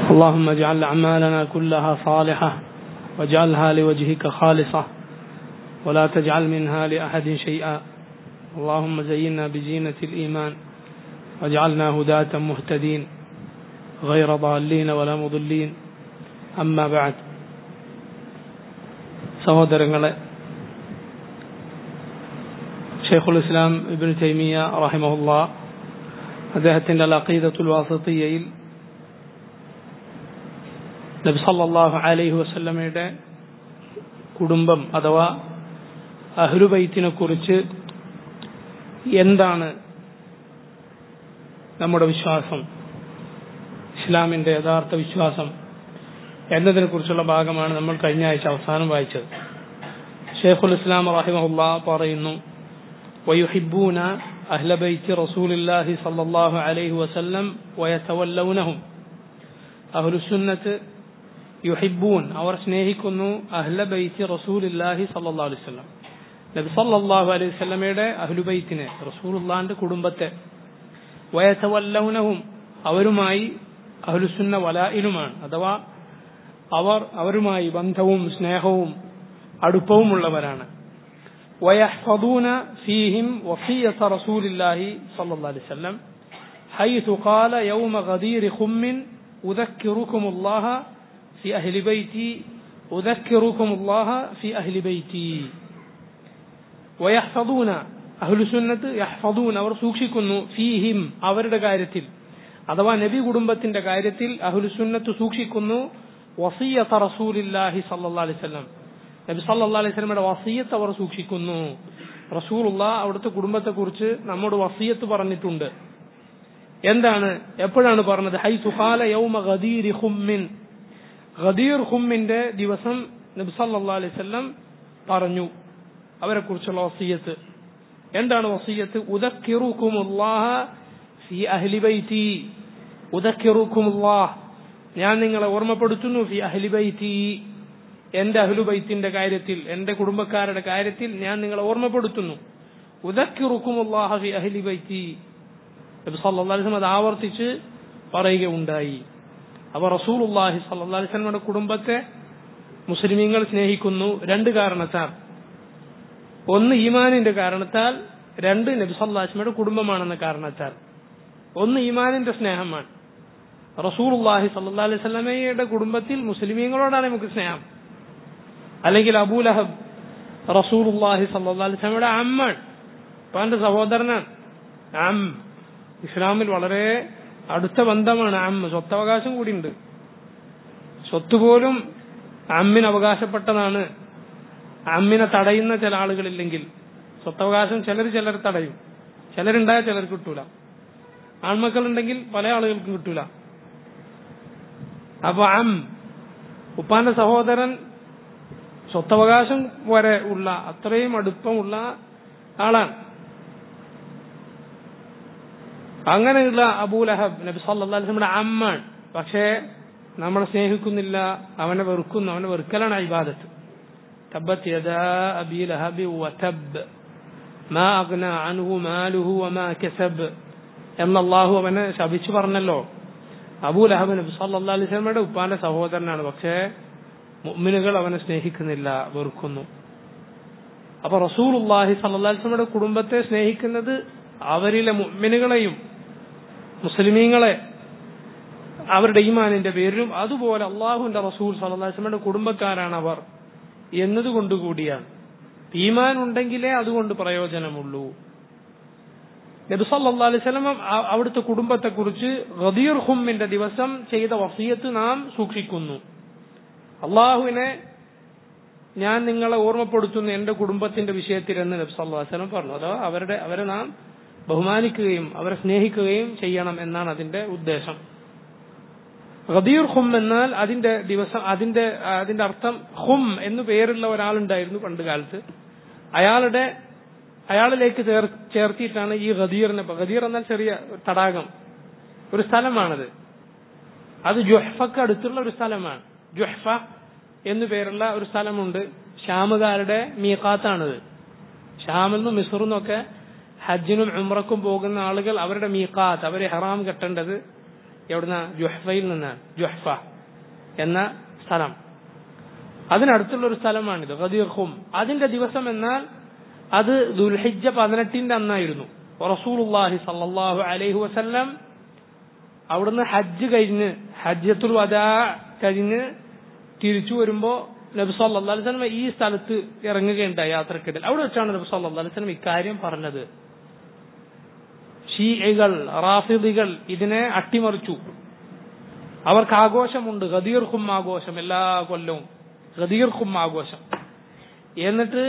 اللهم اجعل أعمالنا كلها صالحة واجعلها لوجهك خالصة ولا تجعل منها لأحد شيئا اللهم زينا بزينة الإيمان واجعلنا هداة مهتدين غير ضالين ولا مضلين أما بعد സഹോദരങ്ങളെ, ഷെയ്ഖുൽ ഇസ്ലാം ഇബ്നു തൈമിയ റഹിമഹുല്ലാ അദ്ദേഹത്തിന്റെ അൽ അഖീദത്തുൽ വാസിത്തിയ്യയിൽ നബി സല്ലല്ലാഹു അലൈഹി വസല്ലമയുടെ കുടുംബം അഥവാ അഹ്ലുബൈത്തിനെ കുറിച്ച് എന്താണ് നമ്മുടെ വിശ്വാസം, ഇസ്ലാമിന്റെ യഥാർത്ഥ വിശ്വാസം എന്നതിനെ കുറിച്ചുള്ള ഭാഗമാണ് നമ്മൾ കഴിഞ്ഞ ആഴ്ച അവസാനം വായിച്ചത്. ഷെയ്ഖുൽ ഇസ്ലാം റഹിമഹുല്ലാ പറയുന്നു, വയുഹിബ്ബൂന അഹ്ല ബൈത്തി റസൂലില്ലാഹി സല്ലല്ലാഹു അലൈഹി വസല്ലം വയതവല്ലൗനഹും. അഹ്ലുസുന്നത്ത് യുഹിബ്ബൂൻ, അവർ സ്നേഹിക്കുന്നു അഹ്ല ബൈത്തി റസൂലില്ലാഹി സല്ലല്ലാഹു അലൈഹി വസല്ലം, നബി സല്ലല്ലാഹു അലൈഹി വസല്ലമയുടെ അഹ്ലുബൈത്തിനെ, റസൂലുള്ളാഹിന്റെ കുടുംബത്തെ. വയതവല്ലൗനഹും, അവരുമായി അഹ്ലുസുന്ന വലായിലുമാണ്, അഥവാ അവരുമായി ബന്ധവും സ്നേഹവും അടുപ്പവുമുള്ളവരാണ്. വയഹ്ഫദൂന ഫീഹിം വസിയ്യത റസൂലില്ലാഹി സല്ലല്ലാഹു അലൈഹി വസല്ലം ഹൈതു ഖാല യൗമ ഗദീരി ഖുമ്മിൻ ഉദക്കിറുകുമുല്ലാഹ ഫി അഹ്ലി ബൈതി ഉദക്കിറുകുമുല്ലാഹ ഫി അഹ്ലി ബൈതി. വയഹ്ഫദൂന, അഹ്ലുസുന്നത്ത് യഹ്ഫദൂന, അവർ സൂക്ഷിക്കുന്നു, ഫീഹിം, അവരുടെ കാര്യത്തിൽ, അഥവാ നബി കുടുംബത്തിന്റെ കാര്യത്തിൽ അഹ്ലുസുന്നത്ത് സൂക്ഷിക്കുന്നു വസിയ്യത റസൂലില്ലാഹി സല്ലല്ലാഹു അലൈഹി വസല്ലം, നബി സല്ലല്ലാഹു അലൈഹി വസല്ലമയുടെ വസിയ്യത്ത് അവർ സൂക്ഷിക്കുന്നു. റസൂലുള്ളാഹ് അവിടുത്തെ കുടുംബത്തെ കുറിച്ച് നമ്മോട് വസിയ്യത്ത് പറഞ്ഞിട്ടുണ്ട്. എന്താണ്, എപ്പോഴാണ് പറഞ്ഞത്? ഹൈതു ഖാല യൗമ ഗദീരി ഖുമ്മിൻ, ഗദീർ ഖുമ്മിന്റെ ദിവസം നബി സല്ലല്ലാഹു അലൈഹി വസല്ലം പറഞ്ഞു അവരെ കുറിച്ചുള്ള വസിയ്യത്ത്. എന്താണ് വസിയ്യത്ത്? ഉദക്കിറുകുമുല്ലാഹ ഫി അഹ്ലി ബൈതി, ഉദക്കിറുകുമുല്ലാഹ്, ഞാൻ നിങ്ങളെ ഓർമ്മപ്പെടുത്തുന്നു, ഫി അഹ്ലി ബൈതി, എന്റെ അഹ്ലുബൈത്തിന്റെ കാര്യത്തിൽ, എന്റെ കുടുംബക്കാരുടെ കാര്യത്തിൽ ഞാൻ നിങ്ങളെ ഓർമ്മപ്പെടുത്തുന്നു. ഉദക്കിറുകുമുല്ലാഹ ഫി അഹ്ലി ബൈതി, നബി സല്ലല്ലാഹു അലൈഹി വസല്ലം അത് ആവർത്തിച്ച് പറയുകയുണ്ടായി. അപ്പോൾ റസൂലുള്ളാഹി സല്ലല്ലാഹു അലൈഹി വസല്ലമയുടെ കുടുംബത്തെ മുസ്ലിമീങ്ങൾ സ്നേഹിക്കുന്നു രണ്ട് കാരണത്താൽ. ഒന്ന് ഈമാനിന്റെ കാരണത്താൽ, രണ്ട് നബി സല്ലല്ലാഹു അലൈഹി വസല്ലമയുടെ കുടുംബമാണെന്ന കാരണത്താൽ. ഒന്ന് ഈമാനിന്റെ സ്നേഹമാണ്. റസൂലുള്ളാഹി സല്ലല്ലാഹു അലൈഹി വസല്ലമയുടെ കുടുംബത്തിൽ മുസ്ലിമീങ്ങളോടാണ് നമുക്ക് സ്നേഹം. അല്ലെങ്കിൽ അബൂലഹബ് റസൂലുള്ളാഹി സല്ലല്ലാഹു അലൈഹി വസല്ലമയുടെ അമ്മാണ്, അവന്റെ സഹോദരനാണ്. ഇസ്ലാമിൽ വളരെ അടുത്ത ബന്ധമാണ് അമ്മ, സ്വത്തവകാശം കൂടിയുണ്ട്. സ്വത്ത് പോലും അമ്മിന് അവകാശപ്പെട്ടതാണ്. അമ്മിനെ തടയുന്ന ചില ആളുകളില്ലെങ്കിൽ സ്വത്തവകാശം ചിലർ തടയും, ചിലരുണ്ടായാൽ ചിലർക്ക് കിട്ടൂല. ആൺമക്കളുണ്ടെങ്കിൽ പല ആളുകൾക്കും കിട്ടൂല. അപ്പൊ ഉപ്പാന്റെ സഹോദരൻ സ്വത്തവകാശം വരെ ഉള്ള അത്രയും അടുപ്പമുള്ള ആളാണ്. അങ്ങനെയുള്ള അബൂലഹബ് നബി സല്ലല്ലാഹു അലൈഹി വസല്ലമയുടെ അമ്മാണ്. പക്ഷേ നമ്മളെ സ്നേഹിക്കുന്നില്ല, അവനെ വെറുക്കുന്നു. അവനെ വെറുക്കലാണ് ഇബാദത്ത്. തബ്ബത് യദാ അബീ ലഹബി വതബ് മാ അഗ്നാ അൻഹു മാലുഹു വമാ കസബ് എന്ന് അല്ലാഹു അവനെ ശപിച്ചു പറഞ്ഞല്ലോ. അബൂലഹബ് നബി സല്ലല്ലാഹു അലൈഹി വസല്ലമയുടെ ഉപ്പാന്റെ സഹോദരനാണ്, പക്ഷേ മുഅ്മിനുകൾ അവനെ സ്നേഹിക്കുന്നില്ല, വെറുക്കുന്നു. അപ്പൊ റസൂലുള്ളാഹി സല്ലല്ലാഹു അലൈഹി വസല്ലമയുടെ കുടുംബത്തെ സ്നേഹിക്കുന്നത് അവരിലെ മുഅ്മിനുകളെയും മുസ്ലിമീങ്ങളെ അവരുടെ ഈമാനിന്റെ പേരിലും, അതുപോലെ അള്ളാഹുവിന്റെ റസൂൽ സല്ലല്ലാഹു അലൈഹി വസല്ലമയുടെ കുടുംബക്കാരാണ് അവർ എന്നതുകൊണ്ടുകൂടിയാണ്. ഈമാൻ ഉണ്ടെങ്കിലേ അതുകൊണ്ട് പ്രയോജനമുള്ളൂ. നബി സല്ലല്ലാഹു അലൈഹി വസല്ലം അവിടുത്തെ കുടുംബത്തെ കുറിച്ച് ഗദീർ ഖുമ്മിന്റെ ദിവസം ചെയ്ത വസിയത്ത് നാം സൂക്ഷിക്കുന്നു. അള്ളാഹുവിനെ ഞാൻ നിങ്ങളെ ഓർമ്മപ്പെടുത്തുന്നു എന്റെ കുടുംബത്തിന്റെ വിഷയത്തിൽ എന്ന് നബി സല്ലല്ലാഹു അലൈഹി വസല്ലം പറഞ്ഞു. അഥവാ അവരെ നാം ബഹുമാനിക്കുകയും അവരെ സ്നേഹിക്കുകയും ചെയ്യണം എന്നാണ് അതിന്റെ ഉദ്ദേശം. ഗദീർ ഖും എന്നാൽ അതിന്റെ ദിവസം, അതിന്റെ അർത്ഥം ഖും എന്നു പേരുള്ള ഒരാളുണ്ടായിരുന്നു പണ്ട് കാലത്ത്. അയാളിലേക്ക് ചേർത്തിയിട്ടാണ് ഈ ഗദീറിനെ. ഗദീർ എന്നാൽ ചെറിയ തടാകം, ഒരു സ്ഥലമാണത്. അത് ജുഹ്ഫക്ക് അടുത്തുള്ള ഒരു സ്ഥലമാണ്. ജുഹ്ഫ എന്നു പേരുള്ള ഒരു സ്ഥലമുണ്ട്. ഷാമുകാരുടെ മീഖാത്താണിത്. ഷാമിൽ നിന്നും മിസ്റിൽ നിന്നൊക്കെ ഹജ്ജിനും ഉംറക്കും പോകുന്ന ആളുകൾ അവരുടെ മീഖാത്ത്, അവരെ ഹറാം കെട്ടേണ്ടത് എവിടുന്ന ജുഹ്ഫയിൽ നിന്നാണ്. ജുഹ്ഫ എന്ന സ്ഥലം, അതിനടുത്തുള്ള ഒരു സ്ഥലമാണിത് ഗദീർ ഖും. അതിന്റെ ദിവസം എന്നാൽ അത് ദുൽഹിജ്ജ 18 അന്നായിരുന്നു. റസൂലുള്ളാഹി സ്വല്ലല്ലാഹു അലൈഹി വസല്ലം അവിടുന്ന് ഹജ്ജ് കഴിഞ്ഞ് ഹജ്ജത്തുൽ വദാ കഴിഞ്ഞ് തിരിച്ചു വരുമ്പോ നബി സല്ലല്ലാഹു അലൈഹി വസല്ലം ഈ സ്ഥലത്ത് ഇറങ്ങുകയുണ്ടായി യാത്രക്കിടയിൽ. അവിടെ വെച്ചാണ് നബി സല്ലല്ലാഹു അലൈഹി വസല്ലം ഇക്കാര്യം പറഞ്ഞത്. ഷീഇകൾ റാഫിദികൾ ഇതിനെ അട്ടിമറിച്ചു. അവർക്ക് ആഘോഷമുണ്ട്, ഗദീർ ഖും ആഘോഷം, എല്ലാ കൊല്ലവും ഗദീർ ഖും ആഘോഷം. എന്നിട്ട്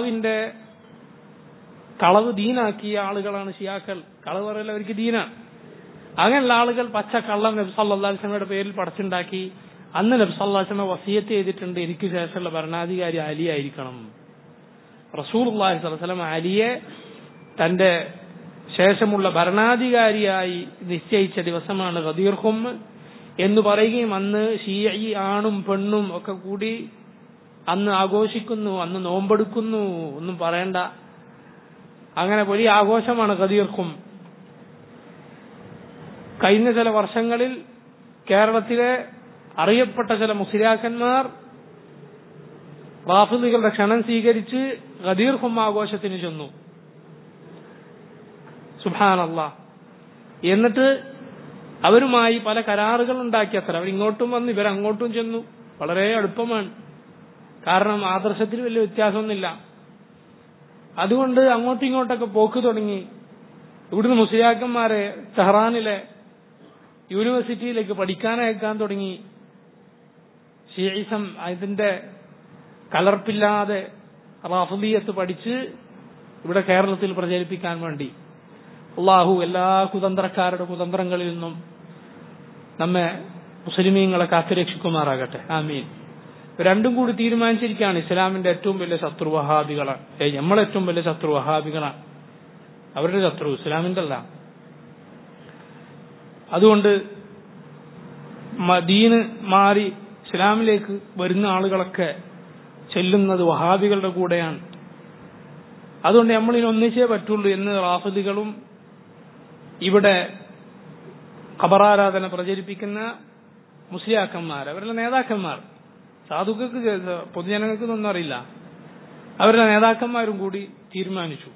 കളവ് ദീനാക്കിയ ആളുകളാണ് ഷിയാക്കൾ. കളവ് പറയൽ അവർക്ക് ദീനാണ്. അങ്ങനെയുള്ള ആളുകൾ പച്ച കള്ളം നബി സല്ലല്ലാഹു അലൈഹി വസല്ലമയുടെ പേരിൽ പടച്ചുണ്ടാക്കി. അന്ന് നബി സല്ലല്ലാഹു അലൈഹി വസല്ലം വസിയത്ത് ചെയ്തിട്ടുണ്ട്, എനിക്ക് ശേഷമുള്ള ഭരണാധികാരി അലി ആയിരിക്കണം. റസൂലുള്ളാഹി സ്വല്ലല്ലാഹു അലൈഹി വസല്ലം അലിയെ തന്റെ ശേഷമുള്ള ഭരണാധികാരിയായി നിശ്ചയിച്ച ദിവസമാണ് ഗദീർ ഖും എന്ന് പറയുകയും അന്ന് ഷീഈ ആണും പെണ്ണും ഒക്കെ കൂടി അന്ന് ആഘോഷിക്കുന്നു, അന്ന് നോമ്പെടുക്കുന്നു, ഒന്നും പറയണ്ട. അങ്ങനെ വലിയ ആഘോഷമാണ് ഗദീർ ഖും. കഴിഞ്ഞ ചില വർഷങ്ങളിൽ കേരളത്തിലെ അറിയപ്പെട്ട ചില മുസ്ലിയാക്കന്മാർ റാഫിദികളുടെ ക്ഷണം സ്വീകരിച്ച് ഗദീർ ഖും ആഘോഷത്തിന് ചെന്നു. സുബ്ഹാനല്ലാഹ്. എന്നിട്ട് അവരുമായി പല കരാറുകൾ ഉണ്ടാക്കിയത്ര. അവരിങ്ങോട്ടും വന്നു, ഇവരങ്ങോട്ടും ചെന്നു. വളരെ അടുപ്പമാണ്, കാരണം ആദർശത്തിൽ വലിയ വ്യത്യാസമൊന്നുമില്ല. അതുകൊണ്ട് അങ്ങോട്ടും ഇങ്ങോട്ടൊക്കെ പോക്ക് തുടങ്ങി. ഇവിടുന്ന് മുസ്ലിയാക്കന്മാരെ ടെഹ്റാനിലെ യൂണിവേഴ്സിറ്റിയിലേക്ക് പഠിക്കാനയക്കാൻ തുടങ്ങി. ഷിഈസം അതിന്റെ കലർപ്പില്ലാതെ റാഫിദിയത്ത് പഠിച്ച് ഇവിടെ കേരളത്തിൽ പ്രചരിപ്പിക്കാൻ വേണ്ടി. അല്ലാഹു എല്ലാ കുതന്ത്രക്കാരുടെ കുതന്ത്രങ്ങളിൽ നിന്നും നമ്മെ മുസ്ലിമീങ്ങളെ കാത്തുരക്ഷിക്കുമാറാകട്ടെ. ആമീൻ. രണ്ടും കൂടി തീരുമാനിച്ചിരിക്കുകയാണ്, ഇസ്ലാമിന്റെ ഏറ്റവും വലിയ ശത്രു വഹാബികളാണ്. നമ്മളെ ഏറ്റവും വലിയ ശത്രു വഹാബികളാണ്. അവരുടെ ശത്രു ഇസ്ലാമിന്റെ അല്ല. അതുകൊണ്ട് ദീന് മാറി ഇസ്ലാമിലേക്ക് വരുന്ന ആളുകളൊക്കെ ചെല്ലുന്നത് വഹാബികളുടെ കൂടെയാണ്. അതുകൊണ്ട് നമ്മളിന് ഒന്നിച്ചേ പറ്റുള്ളൂ എന്ന് റാഫിദികളും ഇവിടെ ഖബറാരാധന പ്രചരിപ്പിക്കുന്ന മുസ്ലിയാക്കന്മാർ, അവരുടെ നേതാക്കന്മാർ, സാധുക്കൾക്ക് പൊതുജനങ്ങൾക്കൊന്നും അറിയില്ല, അവരുടെ നേതാക്കന്മാരും കൂടി തീരുമാനിച്ചു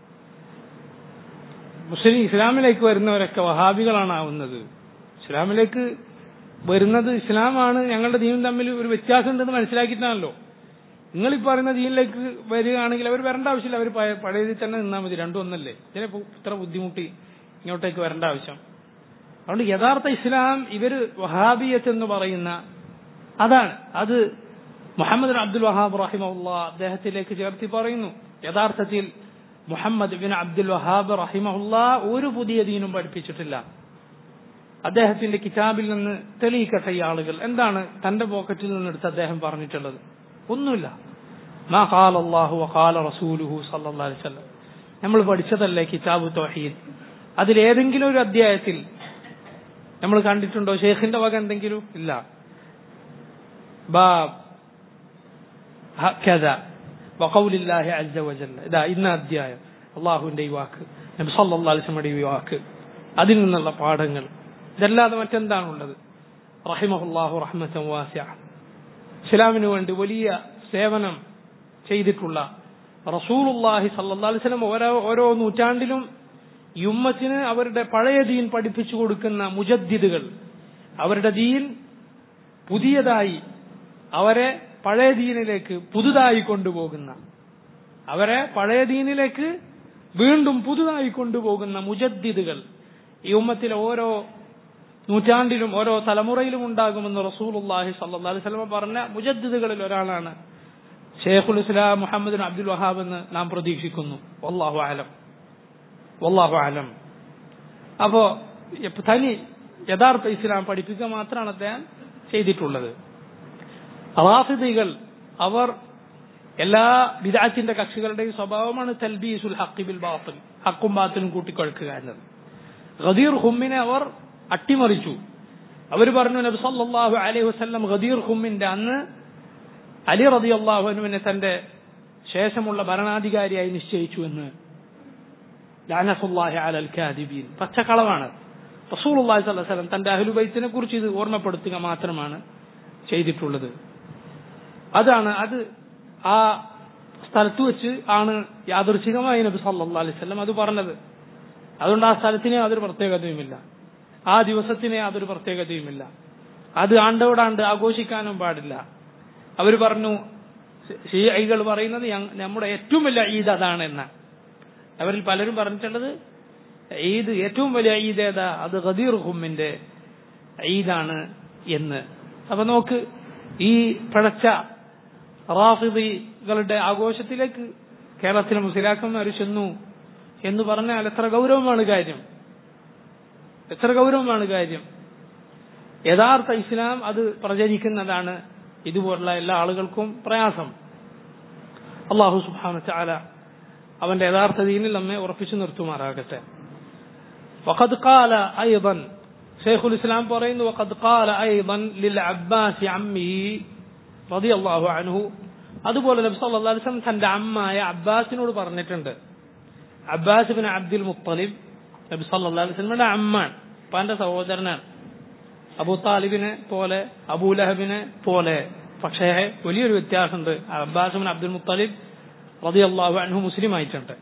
ഇസ്ലാമിലേക്ക് വരുന്നവരൊക്കെ വഹാബികളാണ് ആവുന്നത്. ഇസ്ലാമിലേക്ക് വരുന്നത് ഇസ്ലാമാണ്, ഞങ്ങളുടെ ദീനും തമ്മിൽ ഒരു വ്യത്യാസം ഉണ്ടെന്ന് മനസ്സിലാക്കിയിട്ടാണല്ലോ. നിങ്ങൾ ഈ പറയുന്ന ദീനിലേക്ക് വരികയാണെങ്കിൽ അവർ വരേണ്ട ആവശ്യമില്ല, അവർ പഴയതിൽ തന്നെ നിന്നാൽ മതി, രണ്ടും ഒന്നല്ലേ. ഇതിനെ ഇത്ര ബുദ്ധിമുട്ടി ഇങ്ങോട്ടേക്ക് വരേണ്ട ആവശ്യം. അതുകൊണ്ട് യഥാർത്ഥ ഇസ്ലാം ഇവർ വഹാബിയത്ത് എന്ന് പറയുന്ന അതാണ്. അത് മുഹമ്മദ് അബ്ദുൽ വഹാബ് റഹിമഹുല്ലാഹ് അദ്ദേഹത്തിലേക്ക് ചേർത്തി പറയുന്നു. യഥാർത്ഥത്തിൽ മുഹമ്മദ് ബിൻ അബ്ദുൽ വഹാബ് റഹിമഹുല്ലാഹ് ഒരു പുതിയ ദീനും പഠിപ്പിച്ചിട്ടില്ല. അദ്ദേഹത്തിന്റെ കിതാബിൽ നിന്ന് തെളിയിക്കട്ടെ ഈ ആളുകൾ. എന്താണ് തന്റെ പോക്കറ്റിൽ നിന്നെടുത്ത് അദ്ദേഹം പറഞ്ഞിട്ടുള്ളത്? ഒന്നുമില്ല. മാ ഖാല അല്ലാഹു വഖാല റസൂലുഹു സ്വല്ലല്ലാഹു അലൈഹി വസല്ലം. നമ്മൾ പഠിച്ചതല്ലേ കിതാബ് തൗഹീദ്, അതിലേതെങ്കിലും ഒരു അധ്യായത്തിൽ നമ്മൾ കണ്ടിട്ടുണ്ടോ ഷെയ്ഖിന്റെ വക എന്തെങ്കിലും? ഇല്ല. ബാബ് ഹകദ വഖൗലില്ലാഹി അസ്സ വജല്ല, ഇതാ ഇന്ന അധ്യായം, അല്ലാഹുവിന്റെ ഈ വാക്ക്, നബി സല്ലല്ലാഹു അലൈഹി വസല്ലമയുടെ ഈ വാക്ക്, അതിൽ നിന്നുള്ള പാഠങ്ങൾ, ഇതല്ലാതെ മറ്റെന്താണുള്ളത്? റഹിമഹുല്ലാഹു റഹ്മത്തൻ വാസിഅ. ഇസ്ലാമിനു വേണ്ടി വലിയ സേവനം ചെയ്തിട്ടുള്ള റസൂലുള്ളാഹി സല്ലല്ലാഹു അലൈഹി വസല്ലം ഓരോ നൂറ്റാണ്ടിലും ഈ ഉമ്മത്തിന് അവരുടെ പഴയ ദീൻ പഠിപ്പിച്ചു കൊടുക്കുന്ന മുജദ്ദിദുകൾ, അവരുടെ ദീൻ പുതിയതായി അവരെ പഴയ ദീനിലേക്ക് പുതുതായി കൊണ്ടുപോകുന്ന, അവരെ പഴയ ദീനിലേക്ക് വീണ്ടും പുതുതായി കൊണ്ടുപോകുന്ന മുജദ്ദിദുകൾ ഈ ഉമ്മത്തിലെ ഓരോ നൂറ്റാണ്ടിലും ഓരോ തലമുറയിലും ഉണ്ടാകുമെന്ന് റസൂലുള്ളാഹി സ്വല്ലല്ലാഹു അലൈഹി വസല്ലം പറഞ്ഞ മുജദ്ദിദുകളിൽ ഒരാളാണ് ഷെയ്ഖുൽ ഇസ്ലാം മുഹമ്മദ് ബിൻ അബ്ദുൽ വഹാബ് എന്ന് നാം പ്രതീക്ഷിക്കുന്നു. വല്ലാഹു അലം, വല്ലാഹു അലം. അപ്പോ തനി യഥാർത്ഥ ഇസ്ലാം പഠിപ്പിക്കുക മാത്രമാണ് അദ്ദേഹം ചെയ്തിട്ടുള്ളത്. റാഫിദികൾ അവർ എല്ലാ ബിദ്അത്തിന്റെ കക്ഷികളുടെയും സ്വഭാവമാണ് തൽബീസുൽ ഹഖ് ബിൽ ബാത്തിൽ, ഹഖും ബാത്തിലും കൂട്ടിക്കൊടുക്കുക എന്നത്. ഗദീർ ഖുമ്മിനെ അവർ അട്ടിമറിച്ചു. അവർ പറഞ്ഞു നബി സല്ലല്ലാഹു അലൈഹി വസല്ലം ഗദീർ ഖുമ്മിന്റെ അന്ന് അലി റളിയല്ലാഹു അൻഹുവിനെ തന്റെ ശേഷമുള്ള ഭരണാധികാരിയായി നിശ്ചയിച്ചു എന്ന്. ലഅനത്തുല്ലാഹി അലൽ കാദിബീൻ. പച്ചക്കളവാണ്. റസൂലുള്ളാഹി സ്വല്ലല്ലാഹു അലൈഹി വസല്ലം തന്റെ അഹ്ലു ബൈത്തിനെ കുറിച്ച് ഇത് ഓർമ്മപ്പെടുത്തുക മാത്രമാണ് ചെയ്തിട്ടുള്ളത്. അത് ആ സ്ഥലത്ത് വെച്ച് ആണ് യാദൃച്ഛികമായി നബി സല്ലല്ലാഹു അലൈഹി വസല്ലം അത് പറഞ്ഞത്. അതുകൊണ്ട് ആ സ്ഥലത്തിന് യാതൊരു പ്രത്യേകതയുമില്ല, ആ ദിവസത്തിന് യാതൊരു പ്രത്യേകതയുമില്ല. അത് ആണ്ടോടാണ്ട് ആഘോഷിക്കാനും പാടില്ല. അവർ പറഞ്ഞു, ശീഅകൾ പറയുന്നത് നമ്മുടെ ഏറ്റവും വലിയ ഈദ് അതാണ് എന്നാണ്. അവരിൽ പലരും പറഞ്ഞിട്ടുള്ളത് ഈദ് ഏറ്റവും വലിയ ഈദ് ഏതാ, അത് ഗദീർ ഖുമ്മിന്റെ ഈദാണ് എന്ന്. അപ്പൊ നോക്ക്, ഈ പിഴച്ച റാഫിദികളുടെ ആഘോഷത്തിലേക്ക് കേരളത്തിലെ മുസ്ലിയാക്കന്മാർ ചെന്നു എന്ന് പറഞ്ഞാൽ എത്ര ഗൗരവമാണ് കാര്യം, എത്ര ഗൗരവമാണ് കാര്യം. യഥാർത്ഥ ഇസ്ലാം അത് പ്രചരിക്കുന്നതാണ് ഇതുപോലുള്ള എല്ലാ ആളുകൾക്കും പ്രയാസം. അല്ലാഹു സുബ്ഹാനഹു വ തആല അവന്റെ യഥാർത്ഥ ദീനിൽ നമ്മെ ഉറപ്പിച്ചു നിർത്തുമാറാകട്ടെ. വഖദ് ഖാല അയ്ദൻ, ശൈഖുൽ ഇസ്ലാം പറയുന്നു, വഖദ് ഖാല അയ്ദൻ ലിൽ അബ്ബാസ് അമ്മിഹി റളിയല്ലാഹു അൻഹു, അതുപോലെ നബി സല്ലല്ലാഹു അലൈഹി വസല്ലം തന്റെ അമ്മായ അബ്ബാസിനോട് പറഞ്ഞിട്ടുണ്ട്. അബ്ബാസ് ഇബ്നു അബ്ദുൽ മുത്തലിബ് നബി സല്ലല്ലാഹു അലൈഹി വസല്ലമയുടെ അമ്മാണ്, ഉപ്പാന്റെ സഹോദരനാണ്. അബൂ താലിബിനെ പോലെ അബൂലഹബിനെ പോലെ, പക്ഷേ വലിയൊരു വ്യത്യാസമുണ്ട്. അബ്ബാസ് ഇബ്നു അബ്ദുൽ മുത്തലിബ് റളിയല്ലാഹു അൻഹു മുസ്ലിം ആയിട്ടുണ്ട്.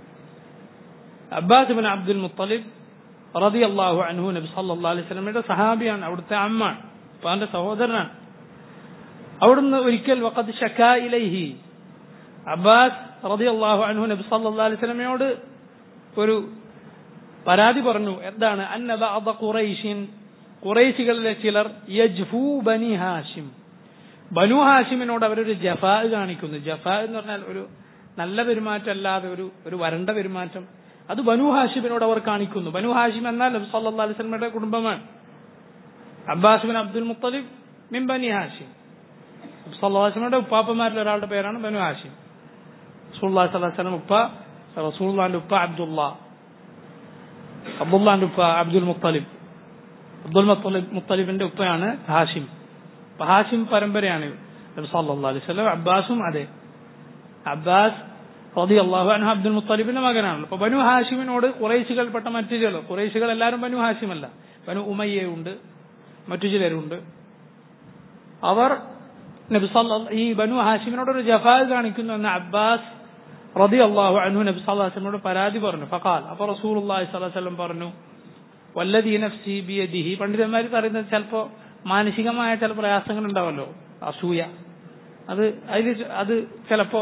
അബ്ബാസ് ഇബ്നു അബ്ദുൽ മുത്തലിബ് റളിയല്ലാഹു അൻഹു നബി സല്ലല്ലാഹു അലൈഹി വസല്ലമയുടെ സഹാബിയാണ്, അവിടുത്തെ അമ്മാണ്, ഉപ്പാന്റെ സഹോദരനാണ്. അവിടുന്ന് ഒരിക്കൽ വഖദ് ശകാ ഇലൈഹി, അബ്ബാസ് റളിയല്ലാഹു അൻഹു നബി സല്ലല്ലാഹു അലൈഹി വസല്ലമയോട് ഒരു പരാതി പറഞ്ഞു. എന്താണ്? അന്ന ബഅദ ഖുറൈശിൻ, ഖുറൈശികളിലെ ചിലർ യജ്ഫു ബനി ഹാഷിം, ബനു ഹാഷിമിനോട് അവരൊരു ജഫാ കാണിക്കുന്നു. ജഫാ എന്ന് പറഞ്ഞാൽ ഒരു നല്ല പെരുമാറ്റം അല്ലാതെ ഒരു വരണ്ട പെരുമാറ്റം, അത് ബനു ഹാഷിമിനോട് അവർ കാണിക്കുന്നു. ബനു ഹാഷിം എന്നാൽ നബി സല്ലല്ലാഹു അലൈഹി വസല്ലമയുടെ കുടുംബമാണ്. അബ്ബാസ് ബിൻ അബ്ദുൽ മുത്തലിബ് മിൻ ബനി ഹാഷിം, നബി സല്ലല്ലാഹു അലൈഹി വസല്ലമയുടെ ഉപ്പാപ്പന്മാരിൽ ഒരാളുടെ പേരാണ് ബനു ഹാഷിം. റസൂലുള്ളാഹി സ്വല്ലല്ലാഹു അലൈഹി വസല്ലം ഉപ്പ, റസൂലുള്ളാഹിന്റെ ഉപ്പ അബ്ദുല്ലാന്റെ ഉപ്പ അബ്ദുൽ മുത്തലിബ്, അബ്ദുൽ മുത്തലിബിന്റെ ഉപ്പയാണ് ഹാഷിം. അപ്പൊ ഹാഷിം പരമ്പരയാണ് നബി സല്ലല്ലാഹു അലൈഹി വസല്ലം. അബ്ബാസും അതെ, അബ്ബാസ് റളിയല്ലാഹു അൻഹു അബ്ദുൽ മുത്തലിബിന്റെ മകനാണ്. അപ്പൊ ബനു ഹാഷിമിനോട് ഖുറൈശികൾപ്പെട്ട മറ്റു ചിലർ, ഖുറൈശികൾ എല്ലാവരും ബനു ഹാഷിമല്ല, ബനു ഉമയ്യയുണ്ട്, മറ്റു ചിലരുണ്ട്, അവർ നബി സല്ലല്ലാഹു ഈ ബനു ഹാഷിമിനോട് ഒരു ജഫാ കാണിക്കുന്നു എന്ന് അബ്ബാസ് റളിയല്ലാഹു അൻഹു നബി സല്ലല്ലാഹു അലൈഹി വസല്ലമയോട് പരാതി പറഞ്ഞു. ഫഖാൽ, അപ്പോൾ റസൂലുള്ളാഹി സ്വല്ലല്ലാഹു അലൈഹി വസല്ലം പറഞ്ഞു, വല്ലദീ നഫ്സി ബിയദിഹി. പണ്ഡിതന്മാർ പറയുന്നത് ചിലപ്പോ മാനസികമായ ചില പ്രയാസങ്ങൾ ഉണ്ടാവല്ലോ, അസൂയ, അത് ചിലപ്പോ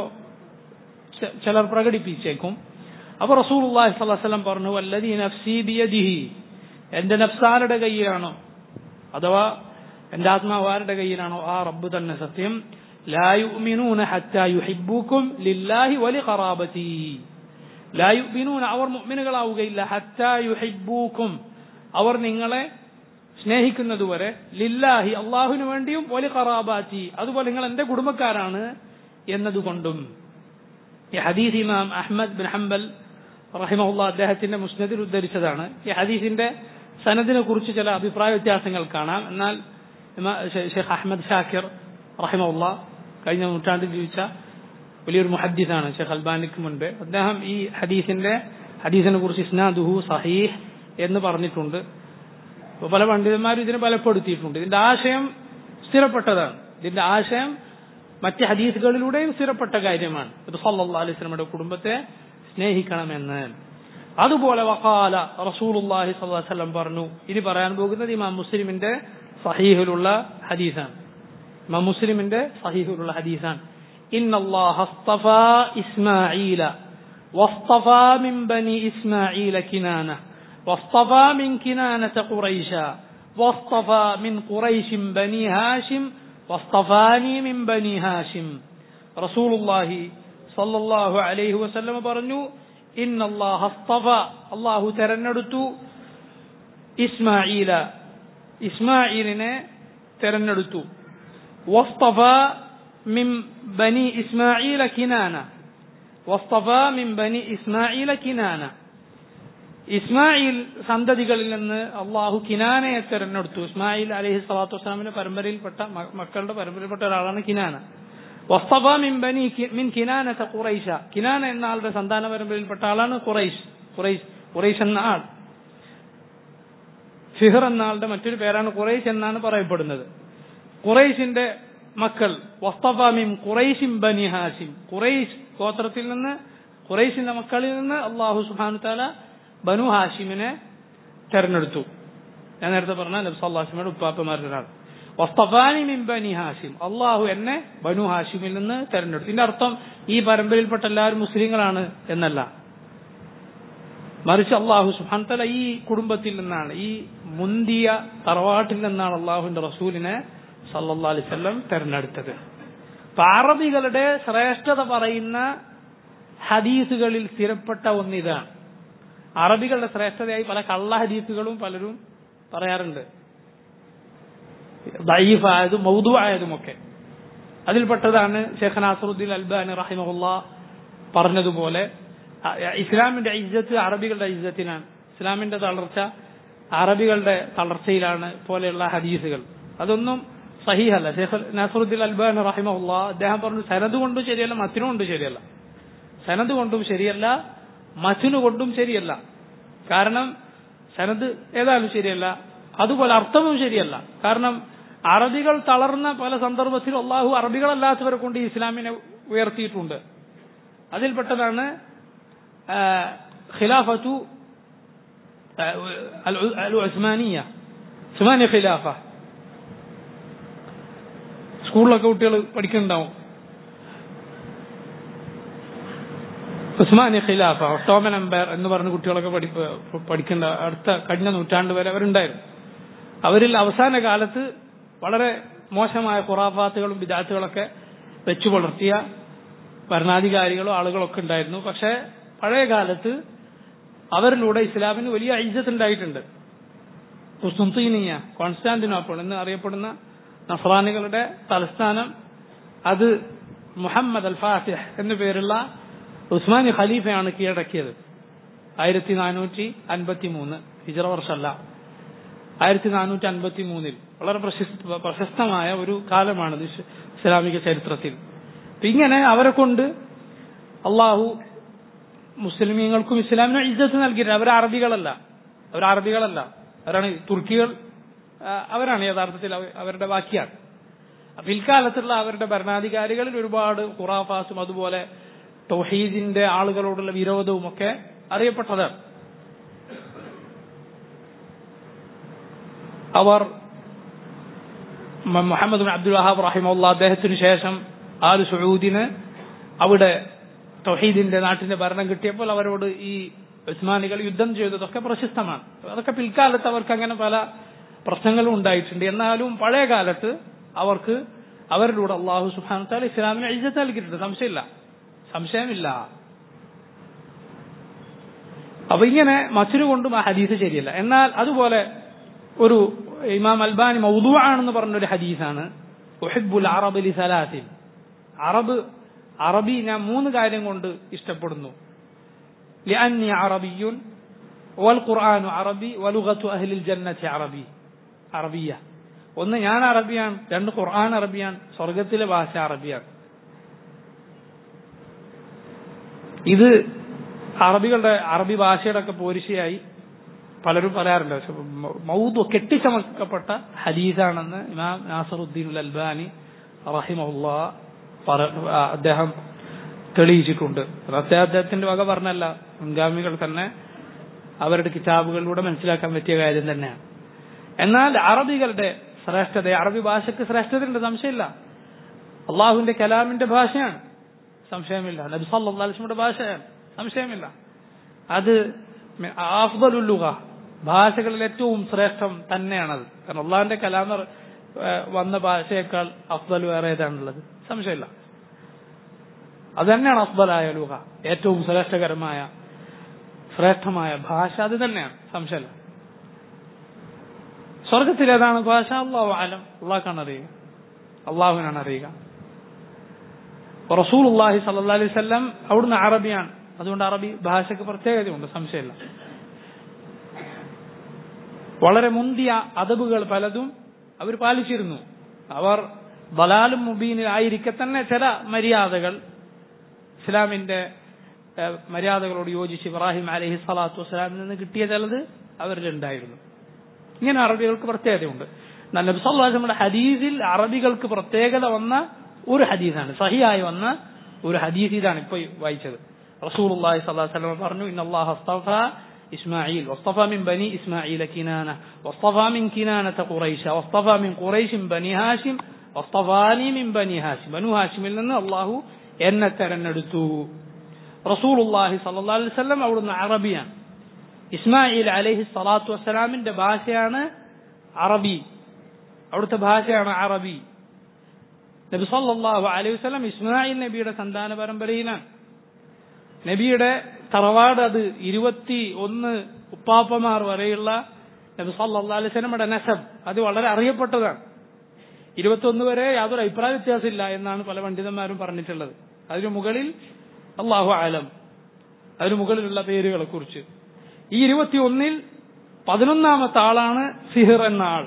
ചിലർ പ്രകടിപ്പിച്ചേക്കും. അപ്പൊ റസൂലുള്ളാഹി സ്വല്ലല്ലാഹു അലൈഹി വസല്ലം പറഞ്ഞു, വല്ലദീ നഫ്സി ബിയദിഹി, എന്റെ നഫ്സാരുടെ കയ്യിലാണോ അഥവാ എന്റെ ആത്മാവ് ആരുടെ കയ്യിലാണോ ആ റബ്ബ് തന്നെ സത്യം, ലാ യുഅ്മിനൂന ഹത്താ യുഹിബ്ബൂകും ലില്ലാഹി വലിഖറാബതി, ലാ യുഅ്മിനൂന, അവർ മുഅ്മിനുകളാവുകയില്ല, ഹത്താ യുഹിബ്ബൂകും, അവർ നിങ്ങളെ സ്നേഹിക്കുന്നതുവരെ, ലില്ലാഹി, അള്ളാഹുവിന് വേണ്ടിയും, വലിഖറാബതി, അതുപോലെ നിങ്ങൾ എന്റെ കുടുംബക്കാരാണ് എന്നതുകൊണ്ടും. ഈ ഹദീസ് ഇമാം അഹ്മദ് ബിൻ ഹംബൽ റഹിമഹുല്ലാഹ് അദ്ദേഹത്തിന്റെ മുസ്നദിൽ ഉദ്ധരിച്ചതാണ്. ഈ ഹദീസിന്റെ സനദിനെ കുറിച്ച് ചില അഭിപ്രായ വ്യത്യാസങ്ങൾ കാണാം. എന്നാൽ ഷെയ്ഖ് അഹ്മദ് ഷാക്കിർ റഹിമഹുല്ലാഹ് കഴിഞ്ഞ നൂറ്റാണ്ടിൽ ജീവിച്ച വലിയൊരു മുഹദ്ദിസാണ്, ഷെയ്ഖ് അൽബാനിക്ക് മുൻപേ. അദ്ദേഹം ഈ ഹദീസിനെ കുറിച്ച് ഇസ്നാദുഹു സഹീഹ് എന്ന് പറഞ്ഞിട്ടുണ്ട്. പല പണ്ഡിതന്മാരും ഇതിനെ ബലപ്പെടുത്തിയിട്ടുണ്ട്. ഇതിന്റെ ആശയം സ്ഥിരപ്പെട്ടതാണ്, ഇതിന്റെ ആശയം മറ്റ് ഹദീസുകളിലൂടെയും സ്ഥിരപ്പെട്ട കാര്യമാണ്. ഇത് സല്ലല്ലാഹു അലൈഹി വസല്ലമയുടെ കുടുംബത്തെ സ്നേഹിക്കണമെന്ന്. അതുപോലെ വഖാല, റസൂലുള്ളാഹി സ്വല്ലല്ലാഹു അലൈഹി വസല്ലം പറഞ്ഞു. ഇനി പറയാൻ പോകുന്നത് ഇമാം മുസ്ലിമിന്റെ സഹീഹിലുള്ള ഹദീസാണ്. ഇമാം മുസ്ലിമിന്റെ സഹീഹിലുള്ള ഹദീസാണ്. ഇന്നല്ലാഹ അസ്തഫാ ഇസ്മാഈല വസ്തഫാ മിൻ ബനി ഇസ്മാഈല കിനാന വസ്തഫാ മിൻ കിനാനത ഖുറൈശ വസ്തഫാ മിൻ ഖുറൈശിൻ ബനി ഹാഷിം വസ്തഫാനി മിൻ ബനി ഹാഷിം. റസൂലുള്ളാഹി സ്വല്ലല്ലാഹു അലൈഹി വസല്ലം പറഞ്ഞു, ഇന്നല്ലാഹ അസ്തഫ, അല്ലാഹു തെരഞ്ഞെടുത്തു, ഇസ്മാഈല, ഇസ്മാഈലിനെ തെരഞ്ഞെടുത്തു, വസ്തഫ മിൻ ബനി ഇസ്മാഈല കിനാന, വസ്തഫ മിൻ ബനി ഇസ്മാഈല കിനാന, ഇസ്മായിൽ സന്തതികളിൽ നിന്ന് അള്ളാഹു കിനാനയെ തെരഞ്ഞെടുത്തു. ഇസ്മായിൽ അലൈഹി സ്വലാത്തു വസ്സലാമിന്റെ പരമ്പരയിൽപ്പെട്ട മക്കളുടെ പരമ്പരയിൽപ്പെട്ട ഒരാളാണ് കിനാന. വസ്തഫ മിൻ കിനാനത ഖുറൈശ, കിനാന എന്ന ആളുടെ സന്താന പരമ്പരയിൽപ്പെട്ട ആളാണ് ഖുറൈശ് എന്ന ആൾ. ഫിഹർ എന്ന ആളുടെ മറ്റൊരു പേരാണ് ഖുറൈശ് എന്നാണ് പറയപ്പെടുന്നത്. ഖുറൈശിന്റെ മക്കൾ വസ്തഫാമിം ഖുറൈശിം ബനി ഹാഷിം, ഖുറൈശ് ഗോത്രത്തിൽ നിന്ന് ഖുറൈശിന്റെ മക്കളിൽ നിന്ന് അല്ലാഹു സുബ്ഹാനഹു വ തആല ബനു ഹാഷിമിനെ തെരഞ്ഞെടുത്തു. ഞാൻ നേരത്തെ പറഞ്ഞ നബി സല്ലല്ലാഹു അലൈഹി വസല്ലമയുടെ ഉപ്പാപ്പമാരിൽ ഒരാൾ. വസ്തഫാനി മിൻ ബനി ഹാഷിം, അള്ളാഹു എന്നെ ബനു ഹാഷിമിൽ നിന്ന് തെരഞ്ഞെടുത്തു. ഇതിന്റെ അർത്ഥം ഈ പരമ്പരയിൽപ്പെട്ട എല്ലാവരും മുസ്ലിങ്ങളാണ് എന്നല്ല, മറിച്ച് അള്ളാഹു സുബ്ഹാനഹു വ തആല ഈ കുടുംബത്തിൽ നിന്നാണ്, ഈ മുന്തിയ തറവാട്ടിൽ നിന്നാണ് അള്ളാഹുവിന്റെ റസൂലിനെ സല്ലല്ലാഹു അലൈഹി വസല്ലം തെരഞ്ഞെടുത്തത്. അപ്പൊ അറബികളുടെ ശ്രേഷ്ഠത പറയുന്ന ഹദീസുകളിൽ സ്ഥിരപ്പെട്ട ഒന്നിതാണ്. അറബികളുടെ ശ്രേഷ്ഠതയായി പല കള്ള ഹദീസുകളും പലരും പറയാറുണ്ട്, ദഈഫായതും മൗദൂആയതുമൊക്കെ. അതിൽപ്പെട്ടതാണ് ശൈഖ് നാസറുദ്ദീൻ അൽബാനി റഹിമഹുല്ലാഹ് പറഞ്ഞതുപോലെ, ഇസ്ലാമിന്റെ ഇജ്ജത്ത് അറബികളുടെ ഇജ്ജത്തിനാണ്, ഇസ്ലാമിന്റെ തളർച്ച അറബികളുടെ തളർച്ചയിലാണ് പോലെയുള്ള ഹദീസുകൾ. അതൊന്നും സഹീഹല്ല. ശൈഖ് നാസറുദ്ദീൻ അൽബാനി റഹിമഹുല്ലാഹ് അദ്ദേഹം പറഞ്ഞു, സനദ് കൊണ്ടും ശരിയല്ല, മത്നു കൊണ്ടും ശരിയല്ല. സനദ് കൊണ്ടും ശരിയല്ല, മത്നു കൊണ്ടും ശരിയല്ല. കാരണം സനദ് ഏതായാലും ശരിയല്ല, അതുപോലെ അർത്ഥവും ശരിയല്ല. കാരണം അറബികൾ തളർന്ന പല സന്ദർഭത്തിൽ അള്ളാഹു അറബികളല്ലാത്തവരെ കൊണ്ട് ഇസ്ലാമിനെ ഉയർത്തിയിട്ടുണ്ട്. അതിൽപ്പെട്ടതാണ് ഖിലാഫത്തു ഉസ്മാനിയ, ഉസ്മാനിയ ഖിലാഫ. സ്കൂളിലൊക്കെ കുട്ടികൾ പഠിക്കുന്നുണ്ടാവും. ഉസ്മാനി ഖിലാഫ, ഒട്ടോമൻ എംപയർ എന്ന് പറഞ്ഞ കുട്ടികളൊക്കെ പഠിക്കേണ്ട അടുത്ത കഴിഞ്ഞ നൂറ്റാണ്ട് വരെ അവരുണ്ടായിരുന്നു. അവരിൽ അവസാന കാലത്ത് വളരെ മോശമായ ഖുറാഫാത്തുകളും ബിദഅത്തുകളൊക്കെ വെച്ചു പുലർത്തിയ ഭരണാധികാരികളും ആളുകളൊക്കെ ഉണ്ടായിരുന്നു. പക്ഷെ പഴയ കാലത്ത് അവരിലൂടെ ഇസ്ലാമിന് വലിയ ഇജ്ജത്ത് ഉണ്ടായിട്ടുണ്ട്. ഖുസ്തുൻതീനിയ, കോൺസ്റ്റാന്റിനോപ്പിൾ എന്ന് അറിയപ്പെടുന്ന നസ്രാനികളുടെ തലസ്ഥാനം, അത് മുഹമ്മദ് അൽ ഫാത്തിഹ് എന്നു പേരുള്ള ഉസ്മാനി ഖലീഫയാണ് കീഴടക്കിയത്. 1453 ഹിജ്റ വർഷമല്ല, 1453 വളരെ പ്രശസ്തമായ ഒരു കാലമാണിത് ഇസ്ലാമിക ചരിത്രത്തിൽ. ഇങ്ങനെ അവരെ കൊണ്ട് അള്ളാഹു മുസ്ലിമീങ്ങൾക്കും ഇസ്ലാമിനും ഇജ്ജത്ത് നൽകിയിട്ടുണ്ട്. അവരറബികളല്ല, അവരാണ് തുർക്കികൾ, അവരാണ് യഥാർത്ഥത്തിൽ അവരുടെ ബാക്കിയാണ്. പിൽക്കാലത്തുള്ള അവരുടെ ഭരണാധികാരികളിൽ ഒരുപാട് ഖുറാഫാസും അതുപോലെ തൗഹീദിന്റെ ആളുകളോടുള്ള വിരോധവും ഒക്കെ അറിയപ്പെട്ടതാണ്. അവർ മുഹമ്മദ് ബിൻ അബ്ദുൽ വഹാബ് റഹിമഹുല്ലാഹ് അദ്ദേഹത്തിന് ശേഷം ആലു സഊദിന് അവിടെ തൗഹീദിന്റെ നാട്ടിന്റെ ഭരണം കിട്ടിയപ്പോൾ അവരോട് ഈ ഉസ്മാനികൾ യുദ്ധം ചെയ്തതൊക്കെ പ്രശസ്തമാണ്. അതൊക്കെ പിൽക്കാലത്ത് അവർക്ക് അങ്ങനെ പല പ്രശ്നങ്ങളും ഉണ്ടായിട്ടുണ്ട്. എന്നാലും പഴയ കാലത്ത് അവർക്ക് അവരിലൂടെ അല്ലാഹു സുബ്ഹാനഹു വ തആല ഇസ്ലാമിന് ഇജ്ജത്ത് നൽകിയിട്ടുണ്ട്, സംശയമില്ല. അപ്പൊ ഇങ്ങനെ മസ്നു കൊണ്ടും ആ ഹദീസ് ശരിയല്ല. എന്നാൽ അതുപോലെ ഒരു ഇമാം അൽബാനി മൗദൂആണെന്ന് പറഞ്ഞൊരു ഹദീസാണ്, ഉഹിബ്ബുൽ അറബ് ലിസലാസിൻ, അറബി ഞാൻ 3 കാര്യം കൊണ്ട് ഇഷ്ടപ്പെടുന്നു. ലിഅന്നി അറബിയ്യുൻ വൽ ഖുർആനു അറബി വലുഗതു അഹ്ലിൽ ജന്നത്തി അറബിയ്യ. ഒന്ന്, ഞാൻ അറബിയാണ്. 2, ഖുർആൻ അറബിയാണ്, സ്വർഗത്തിലെ ഭാഷ അറബിയാണ്. ഇത് അറബി ഭാഷയുടെ ഒക്കെ പോരിശയായി പലരും പറയാറുണ്ട്. പക്ഷെ മൗദു കെട്ടിച്ചമക്കപ്പെട്ട ഹദീസാണെന്ന് ഇമാം നാസറുദ്ദീൻ അൽബാനി റഹിമഹുല്ലാഹ് അദ്ദേഹം തെളിയിച്ചിട്ടുണ്ട്. അദ്ദേഹത്തിന്റെ വക പറഞ്ഞല്ല, മുൻഗാമികൾ തന്നെ അവരുടെ കിതാബുകളിലൂടെ മനസ്സിലാക്കാൻ പറ്റിയ കാര്യം തന്നെയാണ്. എന്നാൽ അറബികളുടെ ശ്രേഷ്ഠത, അറബി ഭാഷയ്ക്ക് ശ്രേഷ്ഠതയുണ്ട്, സംശയമില്ല. അള്ളാഹുവിന്റെ കലാമിന്റെ ഭാഷയാണ്, സംശയമില്ല. നബി സല്ലല്ലാഹു അലൈഹി വസല്ലമയുടെ ഭാഷയാണ്, സംശയമില്ല. അത് അഫ്ദലുൽ ലുഗ, ഭാഷകളിൽ ഏറ്റവും ശ്രേഷ്ഠം തന്നെയാണത്. കാരണം അള്ളാഹുവിന്റെ കലാം വന്ന ഭാഷയേക്കാൾ അഫ്ദൽ വേറെ ഏതാണുള്ളത്? സംശയമില്ല. അത് തന്നെയാണ് അഫ്ദലായ ലുഗ, ഏറ്റവും ശ്രേഷ്ഠമായ ഭാഷ അത് തന്നെയാണ്, സംശയമില്ല. സ്വർഗത്തിൽ ഏതാണ് ഭാഷ? അല്ലാഹു അലം, അള്ളാഹുവിനാണ് അറിയുക. റസൂലുള്ളാഹി സ്വല്ലല്ലാഹു അലൈഹി വസല്ലം അവിടുന്ന് അറബിയാണ്, അതുകൊണ്ട് അറബി ഭാഷയ്ക്ക് പ്രത്യേകതയുണ്ട്, സംശയമില്ല. വളരെ മുന്തിയ അദബുകൾ പലതും അവർ പാലിച്ചിരുന്നു. അവർ ദലാലും മുബീനിൽ ആയിരിക്കെ തന്നെ ചില മര്യാദകൾ, ഇസ്ലാമിന്റെ മര്യാദകളോട് യോജിച്ച് ഇബ്രാഹിം അലൈഹി സ്വലാത്തു വസ്സലാമിൽ നിന്ന് കിട്ടിയ ചിലത് അവരിലുണ്ടായിരുന്നു. ഇങ്ങനെ അറബികൾക്ക് പ്രത്യേകതയുണ്ട്. നബി സല്ലല്ലാഹു അലൈഹി വസല്ലമയുടെ ഹദീസിൽ അറബികൾക്ക് പ്രത്യേകത വന്ന ഒരു ഹദീസാണ്, സഹിയായി വന്ന ഒരു ഹദീസ് ഇതാണ് ഇപ്പോൾ വായിച്ചത്. റസൂലുള്ളാഹി സ്വല്ലല്ലാഹു അലൈഹി വസല്ലം പറഞ്ഞു, ഇന്നല്ലാഹ അസ്തഫ ഇസ്മാഈൽ വസ്തഫ മിൻ ബനി ഇസ്മാഈല കിനാന വസ്തഫ മിൻ കിനാനത ഖുറൈശ വസ്തഫ മിൻ ഖുറൈശിൻ ബനി ഹാഷിം വസ്തഫാനി മിൻ ബനി ഹാഷിം. ബനു ഹാഷിമിൽ നിന്ന് അല്ലാഹു എന്നെ തെരഞ്ഞെടുത്തു. റസൂലുള്ളാഹി സ്വല്ലല്ലാഹു അലൈഹി വസല്ലം അവിടുന്ന് അറബിയാണ്. ഇസ്മായിൽ അലൈഹി സ്വലാത്തു വസ്സലാമിന്റെ ഭാഷയാണ് അറബി, അവിടുത്തെ ഭാഷയാണ് അറബി. നബി സല്ലല്ലാഹു അലൈഹി വസല്ലം ഇസ്മായിൽ നബിയുടെ സന്താന പരമ്പരയിലാണ്. നബിയുടെ തറവാട് അത് 21 ഉപ്പാപ്പമാർ വരെയുള്ള നബി സല്ലല്ലാഹു അലൈഹി വസല്ലമയുടെ നസബ് അത് വളരെ അറിയപ്പെട്ടതാണ്. 21 വരെ യാതൊരു അഭിപ്രായ വ്യത്യാസമില്ല എന്നാണ് പല പണ്ഡിതന്മാരും പറഞ്ഞിട്ടുള്ളത്. അതിനു മുകളിൽ അല്ലാഹു അലം, അതിനു മുകളിലുള്ള പേരുകളെ കുറിച്ച്. ഈ 21-ൽ 11ാമത്തെ ആളാണ് ഫിഹിർ എന്ന ആൾ.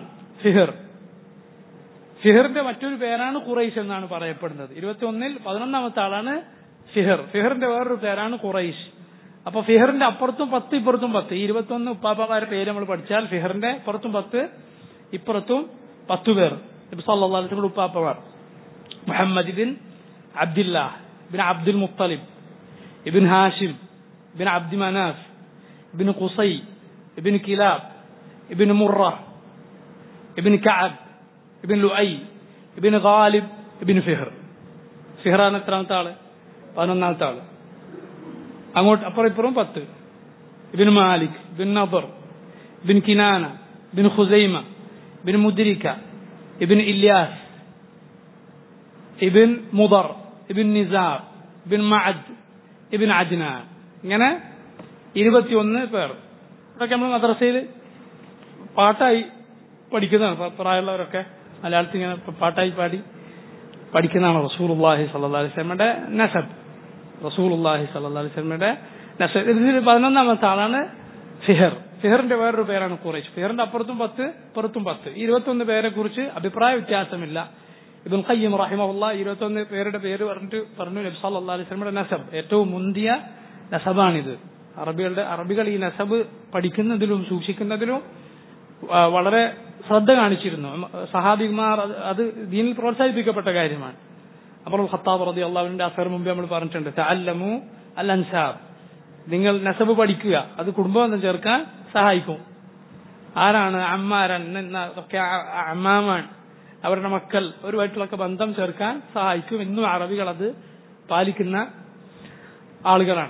ഫിഹിറിന്റെ മറ്റൊരു പേരാണ് ഖുറൈശ് എന്നാണ് പറയപ്പെടുന്നത്. 21-ൽ 11ാമത്തെ ആളാണ് ഫിഹിർ. ഫിഹിറിന്റെ വേറൊരു പേരാണ് ഖുറൈശ്. അപ്പൊ ഫിഹിറിന്റെ അപ്പുറത്തും 10 ഇപ്പുറത്തും 10. ഈ 21 ഉപ്പാപ്പമാരുടെ പേര് നമ്മൾ പഠിച്ചാൽ ഫിഹിറിന്റെ അപ്പുറത്തും 10 ഇപ്പുറത്തും 10 പേർ നബി സല്ലല്ലാഹു അലൈഹി വസല്ലം ഉപ്പാപ്പമാർ. മുഹമ്മദ് ഇബ്ൻ അബ്ദുല്ലാഹ് ഇബ്ൻ അബ്ദുൽ മുത്തലിബ് ഇബ്ൻ ഹാഷിം ഇബ്ൻ അബ്ദി മനാഫ് ഇബ്ൻ ഖുസൈ ഇബ്ൻ കിലാബ് ഇബ്ൻ മുറ ഇബ്ൻ കഅബ് ഇബ്ൻ ലുഐ ഇബ്ൻ ഗാലിബ് ഇബ്ൻ ഫിഹിർ. ഫിഹിറാണ് എത്രാമത്തെ ആള്? 11ാമത്തെ ആള്. അങ്ങോട്ട് അപ്പുറം ഇപ്പുറം 10. ഇബ്ൻ മാലിക് ഇബ്ൻ നദർ ഇബ്ൻ കിനാന ഇബ്ൻ ഖുസൈമ ഇബ്ൻ മുദ്രിക ഇബ്ൻ ഇല്യാസ് ഇബ്ൻ മുദർ ഇബ്ൻ നിസാർ ഇബ്ൻ മഅദ് ഇബ്ൻ അദ്നാൻ. ഇങ്ങനെ 21 പേർ. ഇതൊക്കെ നമ്മൾ മദ്രസയിൽ പാട്ടായി പഠിക്കുന്നതാണ്. പ്രായമുള്ളവരൊക്കെ മലയാളത്തിൽ ഇങ്ങനെ പാട്ടായി പാടി പഠിക്കുന്നതാണ്. റസൂലുള്ളാഹി സ്വല്ലല്ലാഹു അലൈഹി വസല്ലമയുടെ നസബ്. റസൂലുള്ളാഹി സ്വല്ലല്ലാഹു അലൈഹി വസല്ലമയുടെ നസബ്. ഇതിൽ 11ാമത്തെ ആളാണ് ഫിഹിർ. ഫിഹിറിന്റെ വേറൊരു പേരാണ് ഖുറൈശ്. ഫിഹിറിന്റെ അപ്പുറത്തും 10 ഇപ്പുറത്തും 10. ഈ 21 പേരെ കുറിച്ച് അഭിപ്രായ വ്യത്യാസമില്ല. ഇബ്നുൽ ഖയ്യിം റഹിമഹുല്ലാഹ് 21 പേരുടെ പേര് പറഞ്ഞു നബി സല്ലല്ലാഹു അലൈഹി വസല്ലമയുടെ നസബ് ഏറ്റവും മുന്തിയ നസബാണിത്. അറബികൾ ഈ നസബ് പഠിക്കുന്നതിലും സൂക്ഷിക്കുന്നതിലും വളരെ ശ്രദ്ധ കാണിച്ചിരുന്നു. സഹാബിമാർ അത് ദീനിൽ പ്രോത്സാഹിപ്പിക്കപ്പെട്ട കാര്യമാണ്. അപ്പോൾ ഖത്താബ് റളിയല്ലാഹു അൻഹുവിന്റെ അസർ മുമ്പ് നമ്മൾ പറഞ്ഞിട്ടുണ്ട്, തഅല്ലമു അൽ അൻസാബ്, നിങ്ങൾ നസബ് പഠിക്കുക, അത് കുടുംബബന്ധം ചേർക്കാൻ സഹായിക്കും. ആരാണ് അമ്മാരൻ എന്നൊക്കെ അമ്മാമാൻ, അവരുടെ മക്കൾ ഒരുമായിട്ടുള്ളൊക്കെ ബന്ധം ചേർക്കാൻ സഹായിക്കും. ഇന്നും അറബികൾ അത് പാലിക്കുന്ന ആളുകളാണ്.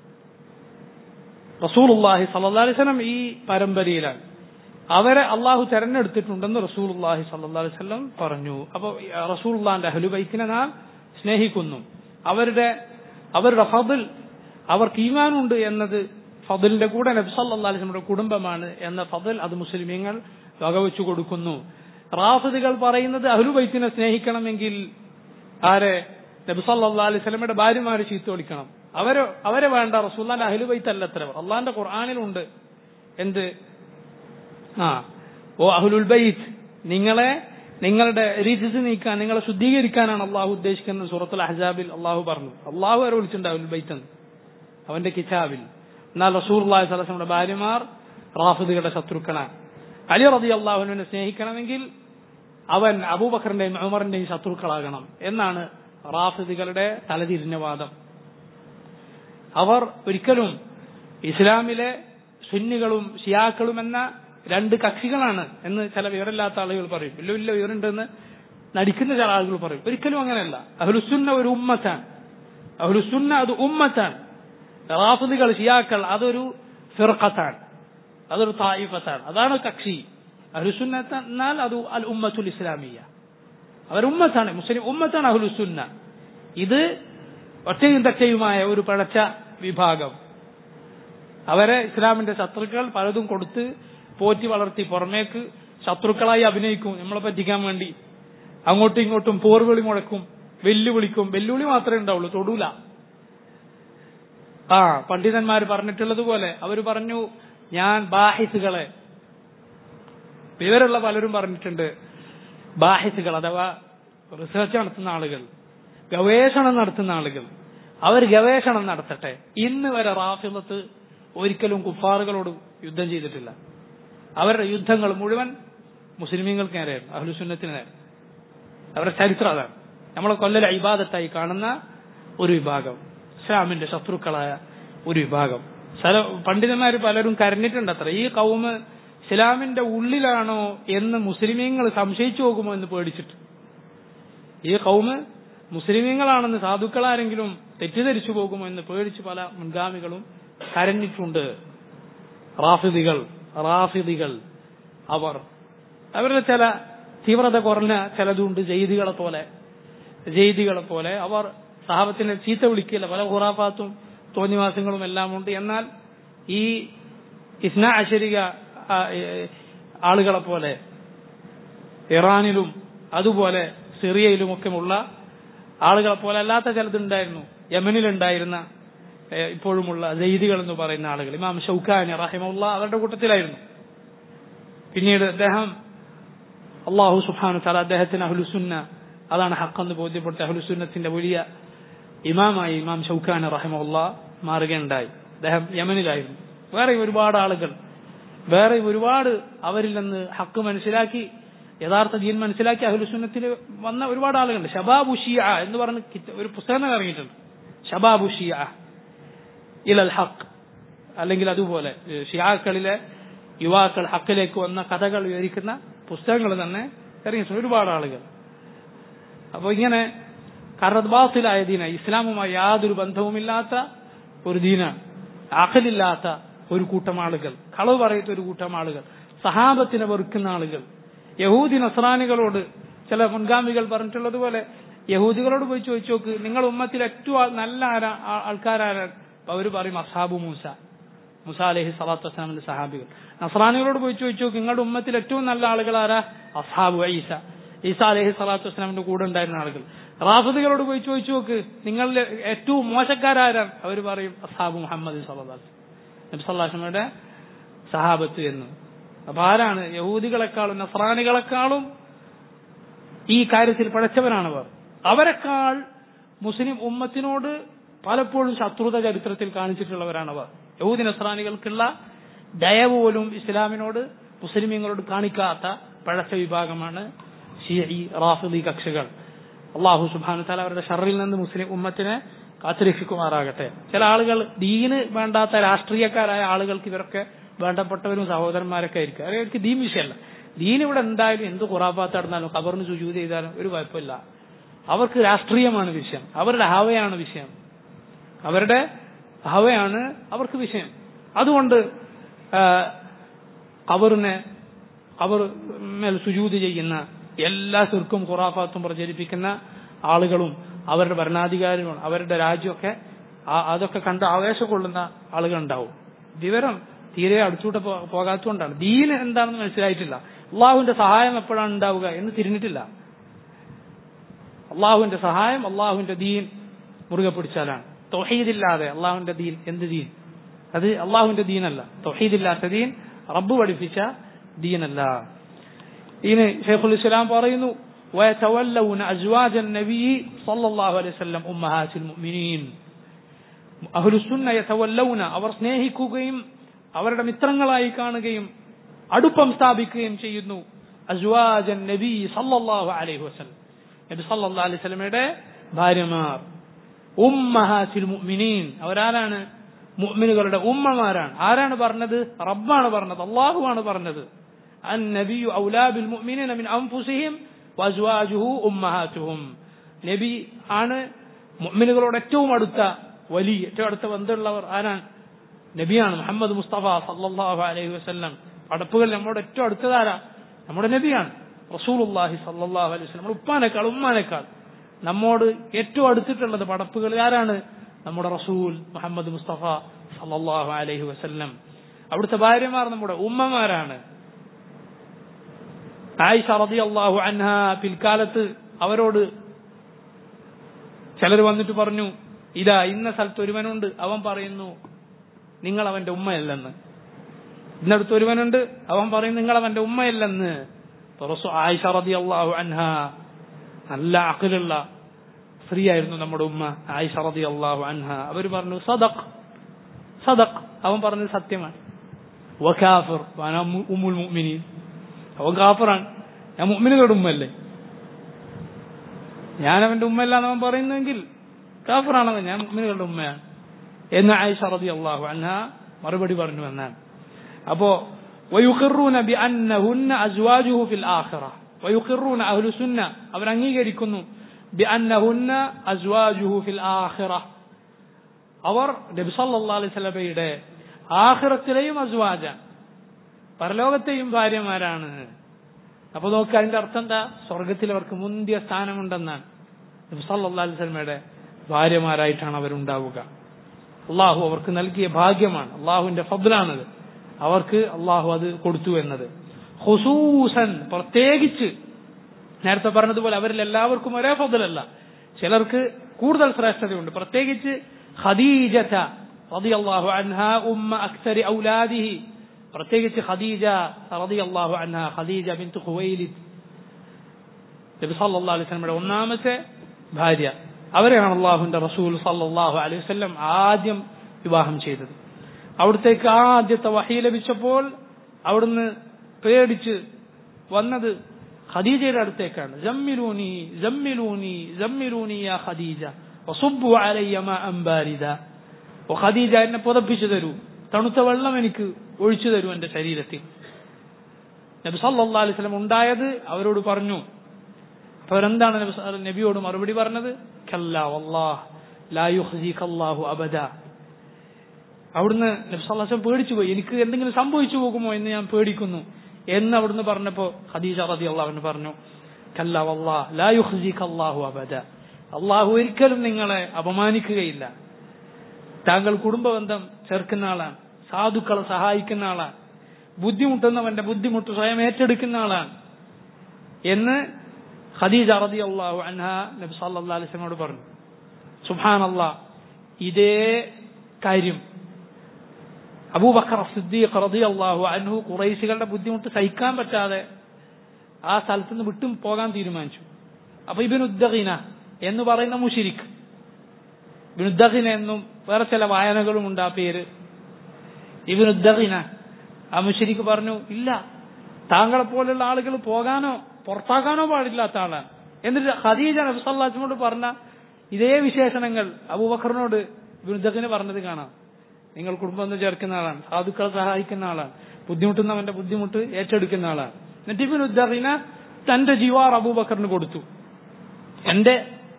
റസൂലുള്ളാഹി സ്വല്ലല്ലാഹു അലൈഹി വസല്ലം ഈ പരമ്പരയിലാണ്. അവരെ അള്ളാഹു തെരഞ്ഞെടുത്തിട്ടുണ്ടെന്ന് റസൂലുള്ളാഹി സ്വല്ലല്ലാഹു അലൈഹി വസല്ലം പറഞ്ഞു. അപ്പോൾ റസൂലുള്ളാഹിന്റെ അഹ്ലു ബൈത്തിനെ നാം സ്നേഹിക്കുന്നു. അവരുടെ ഫضൽ, അവർക്ക് ഈമാനുണ്ട് എന്നത് ഫضലിന്റെ കൂടെ നബി സല്ലല്ലാഹു അലൈഹി വസല്ലമയുടെ കുടുംബമാണ് എന്ന ഫضൽ അത് മുസ്ലിമീങ്ങൾ വകവെച്ചു കൊടുക്കുന്നു. റാഫിദികൾ പറയുന്നത് അഹ്ലു ബൈത്തിനെ സ്നേഹിക്കണമെങ്കിൽ ആരെ? നബി സല്ലല്ലാഹു അലൈഹി വസല്ലമയുടെ ഭാര്യമാരെ ചീത്ത വിളിക്കണം. അവരെ വേണ്ട. റസൂലുള്ളാഹിന്റെ അഹ്ലു ബൈത്ത് അല്ലത്ര. അള്ളാഹിന്റെ ഖുർആനിലുണ്ട് എന്ത്? ഓ അഹ്ലുൽ ബൈത്ത്, നിങ്ങളുടെ റിജ്സ് നീക്കാൻ, നിങ്ങളെ ശുദ്ധീകരിക്കാനാണ് അള്ളാഹു ഉദ്ദേശിക്കുന്നത്. സൂറത്തുൽ അഹ്സാബിൽ അള്ളാഹു പറഞ്ഞു. അള്ളാഹു അവരെ വിളിച്ചിട്ടുണ്ട് അഹ്ലുൽ ബൈത്ത് എന്ന് അവന്റെ കിതാബിൽ. എന്നാൽ റസൂലുള്ളാഹി സ്വല്ലല്ലാഹു അലൈഹി വസല്ലമയുടെ ഭാര്യമാർ റാഫിദികളുടെ ശത്രുക്കളാണ്. അലി റളിയല്ലാഹു അൻഹുവിനെ സ്നേഹിക്കണമെങ്കിൽ അവൻ അബൂബക്കറിന്റെയും ഉമറിന്റെയും ശത്രുക്കളാകണം എന്നാണ് റാഫിദികളുടെ തലതിരിഞ്ഞ വാദം. അവർ ഒരിക്കലും ഇസ്ലാമിലെ സുന്നികളും ഷിയാക്കളും എന്ന 2 കക്ഷികളാണ് എന്ന് ചില വിവരമില്ലാത്ത ആളുകൾ പറയും. വലിയ വിവരമുണ്ടെന്ന് നടിക്കുന്ന ചില ആളുകൾ പറയും. ഒരിക്കലും അങ്ങനെയല്ല. അഹ്ലുസുന്ന ഒരു ഉമ്മത്താണ്. അഹ്ലുസുന്ന അത് ഉമ്മത്താണ്. റാഫിദികൾ ഷിയാക്കൾ അതൊരു ഫിർഖത്താണ്, അതൊരു തായിഫത്താണ്, അതാണ് കക്ഷി. അഹ്ലുസുന്നത്ത് എന്നാൽ അത് അൽ ഉമ്മത്തുൽ ഇസ്ലാമിയ, അവർ ഉമ്മത്താണ്, മുസ്ലിം ഉമ്മത്താണ് അഹ്ലുസുന്ന. ഇത് ഒറ്റയും തെറ്റയുമായ ഒരു പഴച്ച വിഭാഗം. അവരെ ഇസ്ലാമിന്റെ ശത്രുക്കൾ പലതും കൊടുത്ത് പോറ്റി വളർത്തി പുറമേക്ക് ശത്രുക്കളായി അഭിനയിക്കും നമ്മളെ പറ്റിക്കാൻ വേണ്ടി. അങ്ങോട്ടും ഇങ്ങോട്ടും പോർവിളി മുഴക്കും, വെല്ലുവിളിക്കും. വെല്ലുവിളി മാത്രമേ ഉണ്ടാവുള്ളൂ, തൊടൂല. പണ്ഡിതന്മാർ പറഞ്ഞിട്ടുള്ളതുപോലെ അവർ പറഞ്ഞു, ഞാൻ ബാഹിസുകളെ, വിവരമുള്ള പലരും പറഞ്ഞിട്ടുണ്ട്, ബാഹിസുകൾ അഥവാ റിസർച്ച് നടത്തുന്ന ആളുകൾ, ഗവേഷണം നടത്തുന്ന ആളുകൾ, അവർ ഗവേഷണം നടത്തട്ടെ. ഇന്ന് വരെ റാഫിദത്ത് ഒരിക്കലും കുഫാറുകളോട് യുദ്ധം ചെയ്തിട്ടില്ല. അവരുടെ യുദ്ധങ്ങൾ മുഴുവൻ മുസ്ലിമീങ്ങൾക്ക് നേരെയായിരുന്നു, അഹ്ലുസുന്നത്തിന് നേരെ. അവരുടെ ചരിത്രം അതാണ്. നമ്മളെ കൊല്ലൽ ഇബാദത്തായി കാണുന്ന ഒരു വിഭാഗം, ഇസ്ലാമിന്റെ ശത്രുക്കളായ ഒരു വിഭാഗം. പണ്ഡിതന്മാർ പലരും കരഞ്ഞിട്ടുണ്ട് അത്ര. ഈ കൗമ് ഇസ്ലാമിന്റെ ഉള്ളിലാണോ എന്ന് മുസ്ലിമീങ്ങൾ സംശയിച്ചു പോകുമോ എന്ന് പേടിച്ചിട്ട്. ഈ കൗമ് മുസ്ലിമീങ്ങളാണെന്ന് സാധുക്കളാരെങ്കിലും തെറ്റിദ്ധരിച്ചു പോകുമോ എന്ന് പേടിച്ച് പല മുൻഗാമികളും കരഞ്ഞിട്ടുണ്ട്. റാഫിദികൾ അവരുടെ ചില തീവ്രത കുറഞ്ഞ ചിലതുണ്ട്. ജെയ്ദികളെ പോലെ അവർ സഹാബത്തിനെ ചീത്ത വിളിക്കില്ല. പല ഖുറാഫാത്തും തോന്നിവാസങ്ങളും എല്ലാം ഉണ്ട്. എന്നാൽ ഈ ഇസ്നാ അശരിക ആളുകളെ പോലെ ഇറാനിലും അതുപോലെ സിറിയയിലുമൊക്കെയുള്ള ആളുകളെ പോലെ അല്ലാത്ത ചിലതുണ്ടായിരുന്നു. യമനിലുണ്ടായിരുന്ന ഇപ്പോഴുമുള്ള ജെയ്ദികൾ എന്ന് പറയുന്ന ആളുകൾ, ഇമാം ഷൗക്കാനി റഹിമഹുള്ള അവരുടെ കൂട്ടത്തിലായിരുന്നു. പിന്നീട് അദ്ദേഹം അല്ലാഹു സുബ്ഹാനഹു തആല അദ്ദേഹത്തിന് അഹ്ലുസുന്ന അതാണ് ഹഖെന്ന് ബോധ്യപ്പെട്ട അഹ്ലുസുന്നത്തിന്റെ വലിയ ഇമാമായി ഇമാം ഷൗക്കാനി റഹിമഹുള്ള മാറുകയുണ്ടായി. അദ്ദേഹം യമനിലായിരുന്നു. വേറെ ഒരുപാട് അവരിൽ നിന്ന് ഹക്ക് മനസ്സിലാക്കി യഥാർത്ഥ ദീൻ മനസ്സിലാക്കി അഹ്ലുസുന്നത്തിൽ വന്ന ഒരുപാട് ആളുകളുണ്ട്. ശബാബു ഷിയ എന്ന് പറഞ്ഞ് ഒരു പുസ്തകം ഇറങ്ങിയിട്ടുണ്ട്. ശബാബു ഷിയ ഇലൽ ഹഖ്, അല്ലെങ്കിൽ അതുപോലെ ഷിയാക്കളിലെ യുവാക്കൾ ഹക്കിലേക്ക് വന്ന കഥകൾ വിവരിക്കുന്ന പുസ്തകങ്ങൾ തന്നെ ഇറങ്ങിയിട്ടുണ്ട് ഒരുപാട് ആളുകൾ. അപ്പോൾ ഇങ്ങനെ കറദ്ബാത്തിലായ ദീന, ഇസ്ലാമുമായി യാതൊരു ബന്ധവുമില്ലാത്ത ഒരു ദീനാണ്. അഖലില്ലാത്ത ഒരു കൂട്ടം ആളുകൾ, കളവ് പറയുന്ന ഒരു കൂട്ടം ആളുകൾ, സഹാബത്തിനെ വെറുക്കുന്ന ആളുകൾ. യഹൂദി നസ്രാനികളോട് ചില മുൻഗാമികൾ പറഞ്ഞിട്ടുള്ളതുപോലെ യഹൂദികളോട് പോയി ചോദിച്ചു നോക്ക്, നിങ്ങൾ ഉമ്മത്തിൽ ഏറ്റവും നല്ല ആൾക്കാരാരാണ്? അവർ പറയും അസ്ഹാബു മൂസ അലൈഹി സ്വലാത്തു വസ്സലാമിന്റെ സഹാബികൾ. നസ്രാനികളോട് പോയി ചോദിച്ചു നോക്ക്, നിങ്ങളുടെ ഉമ്മത്തിൽ ഏറ്റവും നല്ല ആളുകൾ ആരാ? അസ്ഹാബു ഈസ അലൈഹി സ്വലാത്തു വസ്സലാമിന്റെ കൂടെ ഉണ്ടായിരുന്ന ആളുകൾ. റാഫിദികളോട് പോയി ചോദിച്ചു നോക്ക്, നിങ്ങളിൽ ഏറ്റവും മോശക്കാരാരാണ്? അവർ പറയും അസ്ഹാബു മുഹമ്മദ് സല്ലല്ലാഹു നബി സല്ലല്ലാഹു അലൈഹി വസല്ലമയുടെ സഹാബത്ത് എന്ന്. അപ്പൊ ആരാണ്? യഹൂദികളെക്കാളും നസ്രാനികളെക്കാളും ഈ കാര്യത്തിൽ പഴച്ചവരാണവർ. അവരെക്കാൾ മുസ്ലിം ഉമ്മത്തിനോട് പലപ്പോഴും ശത്രുത ചരിത്രത്തിൽ കാണിച്ചിട്ടുള്ളവരാണവർ. യഹൂദി നസ്രാനികൾക്കുള്ള ദയ പോലും ഇസ്ലാമിനോട് മുസ്ലിമീങ്ങളോട് കാണിക്കാത്ത പഴച്ച വിഭാഗമാണ് ഷിഈ റാഫിദി കക്ഷികൾ. അല്ലാഹു സുബ്ഹാനഹു വ തആല അവരുടെ ഷർറിൽ നിന്ന് മുസ്ലിം ഉമ്മത്തിനെ കാത്തുരക്ഷിക്കുമാറാകട്ടെ. ചില ആളുകൾ ദീന് വേണ്ടാത്ത രാഷ്ട്രീയക്കാരായ ആളുകൾക്ക് ഇവരൊക്കെ വേണ്ടപ്പെട്ടവരും സഹോദരന്മാരൊക്കെ ആയിരിക്കും. അവർക്ക് ദീൻ വിഷയമല്ല. ദീൻ ഇവിടെ എന്തായാലും എന്ത് ഖുറാഫാത്ത് നടന്നാലും ഖബറിന് സുജൂദ് ചെയ്താലും ഒരു കുഴപ്പമില്ല. അവർക്ക് രാഷ്ട്രീയമാണ് വിഷയം, അവരുടെ ഹവയാണ് വിഷയം, അവർക്ക് വിഷയം. അതുകൊണ്ട് അവർ മേൽ സുജൂദ് ചെയ്യുന്ന എല്ലാ ശിർക്കും ഖുറാഫാത്തും പ്രചരിപ്പിക്കുന്ന ആളുകളും അവരുടെ ഭരണാധികാരികളും അവരുടെ രാജ്യമൊക്കെ അതൊക്കെ കണ്ട് ആവേശം കൊള്ളുന്ന ആളുകളുണ്ടാവും. വിവരം തീരെ അടുത്തൂടെ പോകാത്തതുകൊണ്ടാണ്. ദീൻ എന്താണെന്ന് മനസ്സിലായിട്ടില്ല. അള്ളാഹുവിന്റെ സഹായം എപ്പോഴാണ് ഉണ്ടാവുക എന്ന് തിരിഞ്ഞിട്ടില്ല. അള്ളാഹുവിന്റെ സഹായം അള്ളാഹുവിന്റെ ദീൻ മുറുകെ പിടിച്ചാലാണ്. തൗഹീദില്ലാതെ അള്ളാഹുവിന്റെ ദീൻ എന്ത് ദീൻ? അത് അള്ളാഹുവിന്റെ ദീനല്ല. തൗഹീദില്ലാത്ത ദീൻ റബ്ബ് പഠിപ്പിച്ച ദീനല്ല. ഇനി ശൈഖുൽ ഇസ്ലാം പറയുന്നു, വയതവല്ലൗന അസ്വാജൻ നബി സല്ലല്ലാഹു അലൈഹി വസല്ലം ഉമ്മഹാത്തുൽ മുഅ്മിനീൻ. അഹ്ലുസുന്ന യതവല്ലൗന, അവർ സ്നേഹിക്കുകയും അവരുടെ മിത്രങ്ങളായി കാണുകയും അടുപ്പം സ്ഥാപിക്കുകയും ചെയ്യുന്നു അസ്വാജൻ നബി സല്ലല്ലാഹു അലൈഹി വസല്ലം, നബി സല്ലല്ലാഹു അലൈഹി വസല്ലമയുടെ ഭാര്യമാർ. ഉമ്മഹാത്തുൽ മുഅ്മിനീൻ, അവരാരാണ്? മുഅ്മിനുകളുടെ ഉമ്മമാരാണ്. ആരാണ് പറഞ്ഞത്? റബ്ബാണ് പറഞ്ഞത്, അല്ലാഹുവാണ് പറഞ്ഞത്. അൻ-നബിയ്യു ഔലാ ബിൽ മുഅ്മിനീന മിൻ അൻഫുസിഹിം വഅസ്വാജുഹു ഉമ്മഹാത്തുഹും. നബി ആണ് മുഅ്മിനുകളോട് ഏറ്റവും അടുത്ത ഏറ്റവും അടുത്ത ബന്ധമുള്ളവർ. ആരാണ്? നബിയാണ്, മുഹമ്മദ് മുസ്തഫ സല്ലല്ലാഹു അലൈഹി വസല്ലം. പടപ്പുകൾ നമ്മോട് ഏറ്റവും അടുത്തതാരാ? നമ്മുടെ നബിയാണ്, റസൂലുള്ളാഹി സല്ലല്ലാഹു അലൈഹി വസല്ലം. ഉമ്മാനേക്കാൾ നമ്മോട് ഏറ്റവും അടുത്തിട്ടുള്ളത് പടപ്പുകൾ ആരാണ്? നമ്മുടെ റസൂൽ മുഹമ്മദ് മുസ്തഫ സല്ലല്ലാഹു അലൈഹി വസല്ലം. അവിടുത്തെ ഭാര്യമാർ നമ്മുടെ ഉമ്മമാരാണ്. ആയിഷ റളിയല്ലാഹു അൻഹാ പിൽക്കാലത്ത് അവരോട് ചിലർ വന്നിട്ട് പറഞ്ഞു, ഇതാ ഇന്ന സ്ഥലത്ത് ഒരുവനുണ്ട്, അവൻ പറയുന്നു നിങ്ങൾ അവന്റെ ഉമ്മയല്ലെന്ന്. ഇന്നടുത്ത് ഒരുവനുണ്ട്, അവൻ പറയുന്നു നിങ്ങൾ അവന്റെ ഉമ്മയല്ലെന്ന്. ആയിഷ റളിയല്ലാഹു അൻഹാ നല്ല അഖലുള്ള സ്ത്രീയായിരുന്നു നമ്മുടെ ഉമ്മ ആയിഷ റളിയല്ലാഹു അൻഹാ. അവർ പറഞ്ഞു സദഖ്, അവൻ പറഞ്ഞത് സത്യമാണ്. വകാഫിർ വഅന ഉമ്മുൽ മുഅ്മിനീൻ. അവൻ കാഫിറാണ്, ഞാൻ മുഅ്മിനുകളുടെ ഉമ്മല്ലേ, ഞാൻ അവന്റെ ഉമ്മയല്ല എന്നവൻ പറയുന്നെങ്കിൽ കാഫിറാണവൻ, ഞാൻ മുഅ്മിനുകളുടെ ഉമ്മയാണ് എന്ന് ആയിഷ റളിയല്ലാഹു അൻഹ മറുപടി പറഞ്ഞു എന്നാണ്. അപ്പോ വയുഖിറൂന ബിഅന്നഹുന്ന അസ്വാജുഹു ഫിൽ ആഖിറ, വയുഖിറൂന അഹ്ലു സുന്ന അവർ അംഗീകരിക്കുന്നു ബിഅന്നഹുന്ന അസ്വാജുഹു ഫിൽ ആഖിറ, അവർ നബി സല്ലല്ലാഹു അലൈഹി വസല്ലമയുടെ ആഖിറത്തിലെയും അസ്വാജ, പരലോകത്തെയും ഭാര്യമാരാണ്. അപ്പൊ നോക്ക്, അതിന്റെ അർത്ഥം എന്താ? സ്വർഗത്തിൽ അവർക്ക് മുന്തിയ സ്ഥാനമുണ്ടെന്നാണ്. നബി സല്ലല്ലാഹു അലൈഹി വസല്ലമയുടെ ഭാര്യമാരായിട്ടാണ് അവരുണ്ടാവുക. അള്ളാഹു അവർക്ക് നൽകിയ ഭാഗ്യമാണ്, അള്ളാഹുവിന്റെ ഫദ്ലാണത്, അവർക്ക് അള്ളാഹു അത് കൊടുത്തു എന്നത്. ഖുസൂസൻ, പ്രത്യേകിച്ച് നേരത്തെ പറഞ്ഞതുപോലെ അവരിൽ എല്ലാവർക്കും ഒരേ ഫദ്ലല്ല, ചിലർക്ക് കൂടുതൽ ശ്രേഷ്ഠതയുണ്ട്. പ്രത്യേകിച്ച് ഖദീജത റളിയല്ലാഹു അൻഹാ ഉമ്മ അക്സരി ഔലാദിഹി, പ്രത്യേകിച്ച് ഖദീജ റളിയല്ലാഹു അൻഹാ, ഖദീജ ബിൻത് ഖുവൈലിദ്, നബി സല്ലല്ലാഹു അലൈഹി വസല്ലമയുടെ ഒന്നാമത്തെ ഭാര്യ, അവരെയാണ് അള്ളാഹുവിന്റെ റസൂൽ സല്ലല്ലാഹു അലൈഹി വസല്ലം ആദ്യം വിവാഹം ചെയ്തത്. അവിടത്തേക്ക് ആദ്യത്തെ വഹി ലഭിച്ചപ്പോൾ അവിടുന്ന് പേടിച്ച് വന്നത് ഖദീജയുടെ അടുത്തേക്കാണ്. ജമ്മിലൂനി ജമ്മിലൂനി ജമ്മിലൂനി യാ ഖദീജ വസുബ്ബു അലയ്യ മാഅൻ ബാരിദ, ഓ ഖദീജ എന്നെ പുതപ്പിച്ചു തരൂ, തണുത്ത വെള്ളം എനിക്ക് ഒഴിച്ചു തരൂ എന്റെ ശരീരത്തിൽ. നബി സല്ലല്ലാഹു അലൈഹി വസല്ലം ഉണ്ടായത് അവരോട് പറഞ്ഞു. അവരെന്താണ് നബിയോട് മറുപടി പറഞ്ഞത്? കല്ലാ വല്ലാഹ് ലാ യുഖ്സിക അല്ലാഹു അബദ. അവിടുന്ന് നബി സല്ലല്ലാഹു അലൈഹി വസല്ലം പേടിച്ചു പോയി, എനിക്ക് എന്തെങ്കിലും സംഭവിച്ചു പോകുമോ എന്ന് ഞാൻ പേടിക്കുന്നു എന്ന് അവിടുന്ന് പറഞ്ഞപ്പോ ഖദീജ റളിയല്ലാഹു അൻഹ പറഞ്ഞു, കല്ലാ വല്ലാഹ് ലാ യുഖ്സിക അല്ലാഹു അബദ, അള്ളാഹു ഒരിക്കലും നിങ്ങളെ അപമാനിക്കുകയില്ല. താങ്കൾ കുടുംബബന്ധം ചേർക്കുന്ന ആളാണ്, സാധുക്കളെ സഹായിക്കുന്ന ആളാണ്, ബുദ്ധിമുട്ടുന്നവന്റെ ബുദ്ധിമുട്ട് സ്വയം ഏറ്റെടുക്കുന്ന ആളാണ് എന്ന് ഖദീജ റളിയല്ലാഹു അൻഹ നബി സല്ലല്ലാഹു അലൈഹി വസല്ലമയോട് പറഞ്ഞു. സുബ്ഹാനല്ലാഹ്, ഇതേ കാര്യം അബൂബക്കർ സിദ്ദീഖ് റളിയല്ലാഹു അൻഹു ഖുറൈശികളുടെ ബുദ്ധിമുട്ട് സഹിക്കാൻ പറ്റാതെ ആ സ്ഥലത്ത് നിന്ന് വിട്ടും പോകാൻ തീരുമാനിച്ചു. അപ്പൊ ഇബ്നുദ്ദഗിന എന്ന് പറയുന്ന മുശ്രിക്, ഇബ്നുദ്ദഗിന എന്നും വേറെ ചില വായനകളും ഉണ്ട് ആ പേര്, ഇബ്നുദ്ദഗിന, ആ മുശ്രിക് പറഞ്ഞു, ഇല്ല, താങ്കളെ പോലുള്ള ആളുകൾ പോകാനോ പുറത്താക്കാനോ പാടില്ലാത്ത ആളാണ്. എന്നിട്ട് ഖദീജ നബി സല്ലല്ലാഹു അലൈഹി വസല്ലമയോട് പറഞ്ഞ ഇതേ വിശേഷണങ്ങൾ അബൂബക്കറിനോട് ഇബ്നുദ്ദഗിന പറഞ്ഞത് കാണാം. നിങ്ങൾ കുടുംബം ചേർക്കുന്ന ആളാണ്, സാധുക്കളെ സഹായിക്കുന്ന ആളാണ്, ബുദ്ധിമുട്ടുന്നവന്റെ ബുദ്ധിമുട്ട് ഏറ്റെടുക്കുന്ന ആളാണ്. എന്നിട്ട് ഇബ്നുദ്ദഗിന തന്റെ ജിവാർ അബൂബക്കറിന് കൊടുത്തു. എന്റെ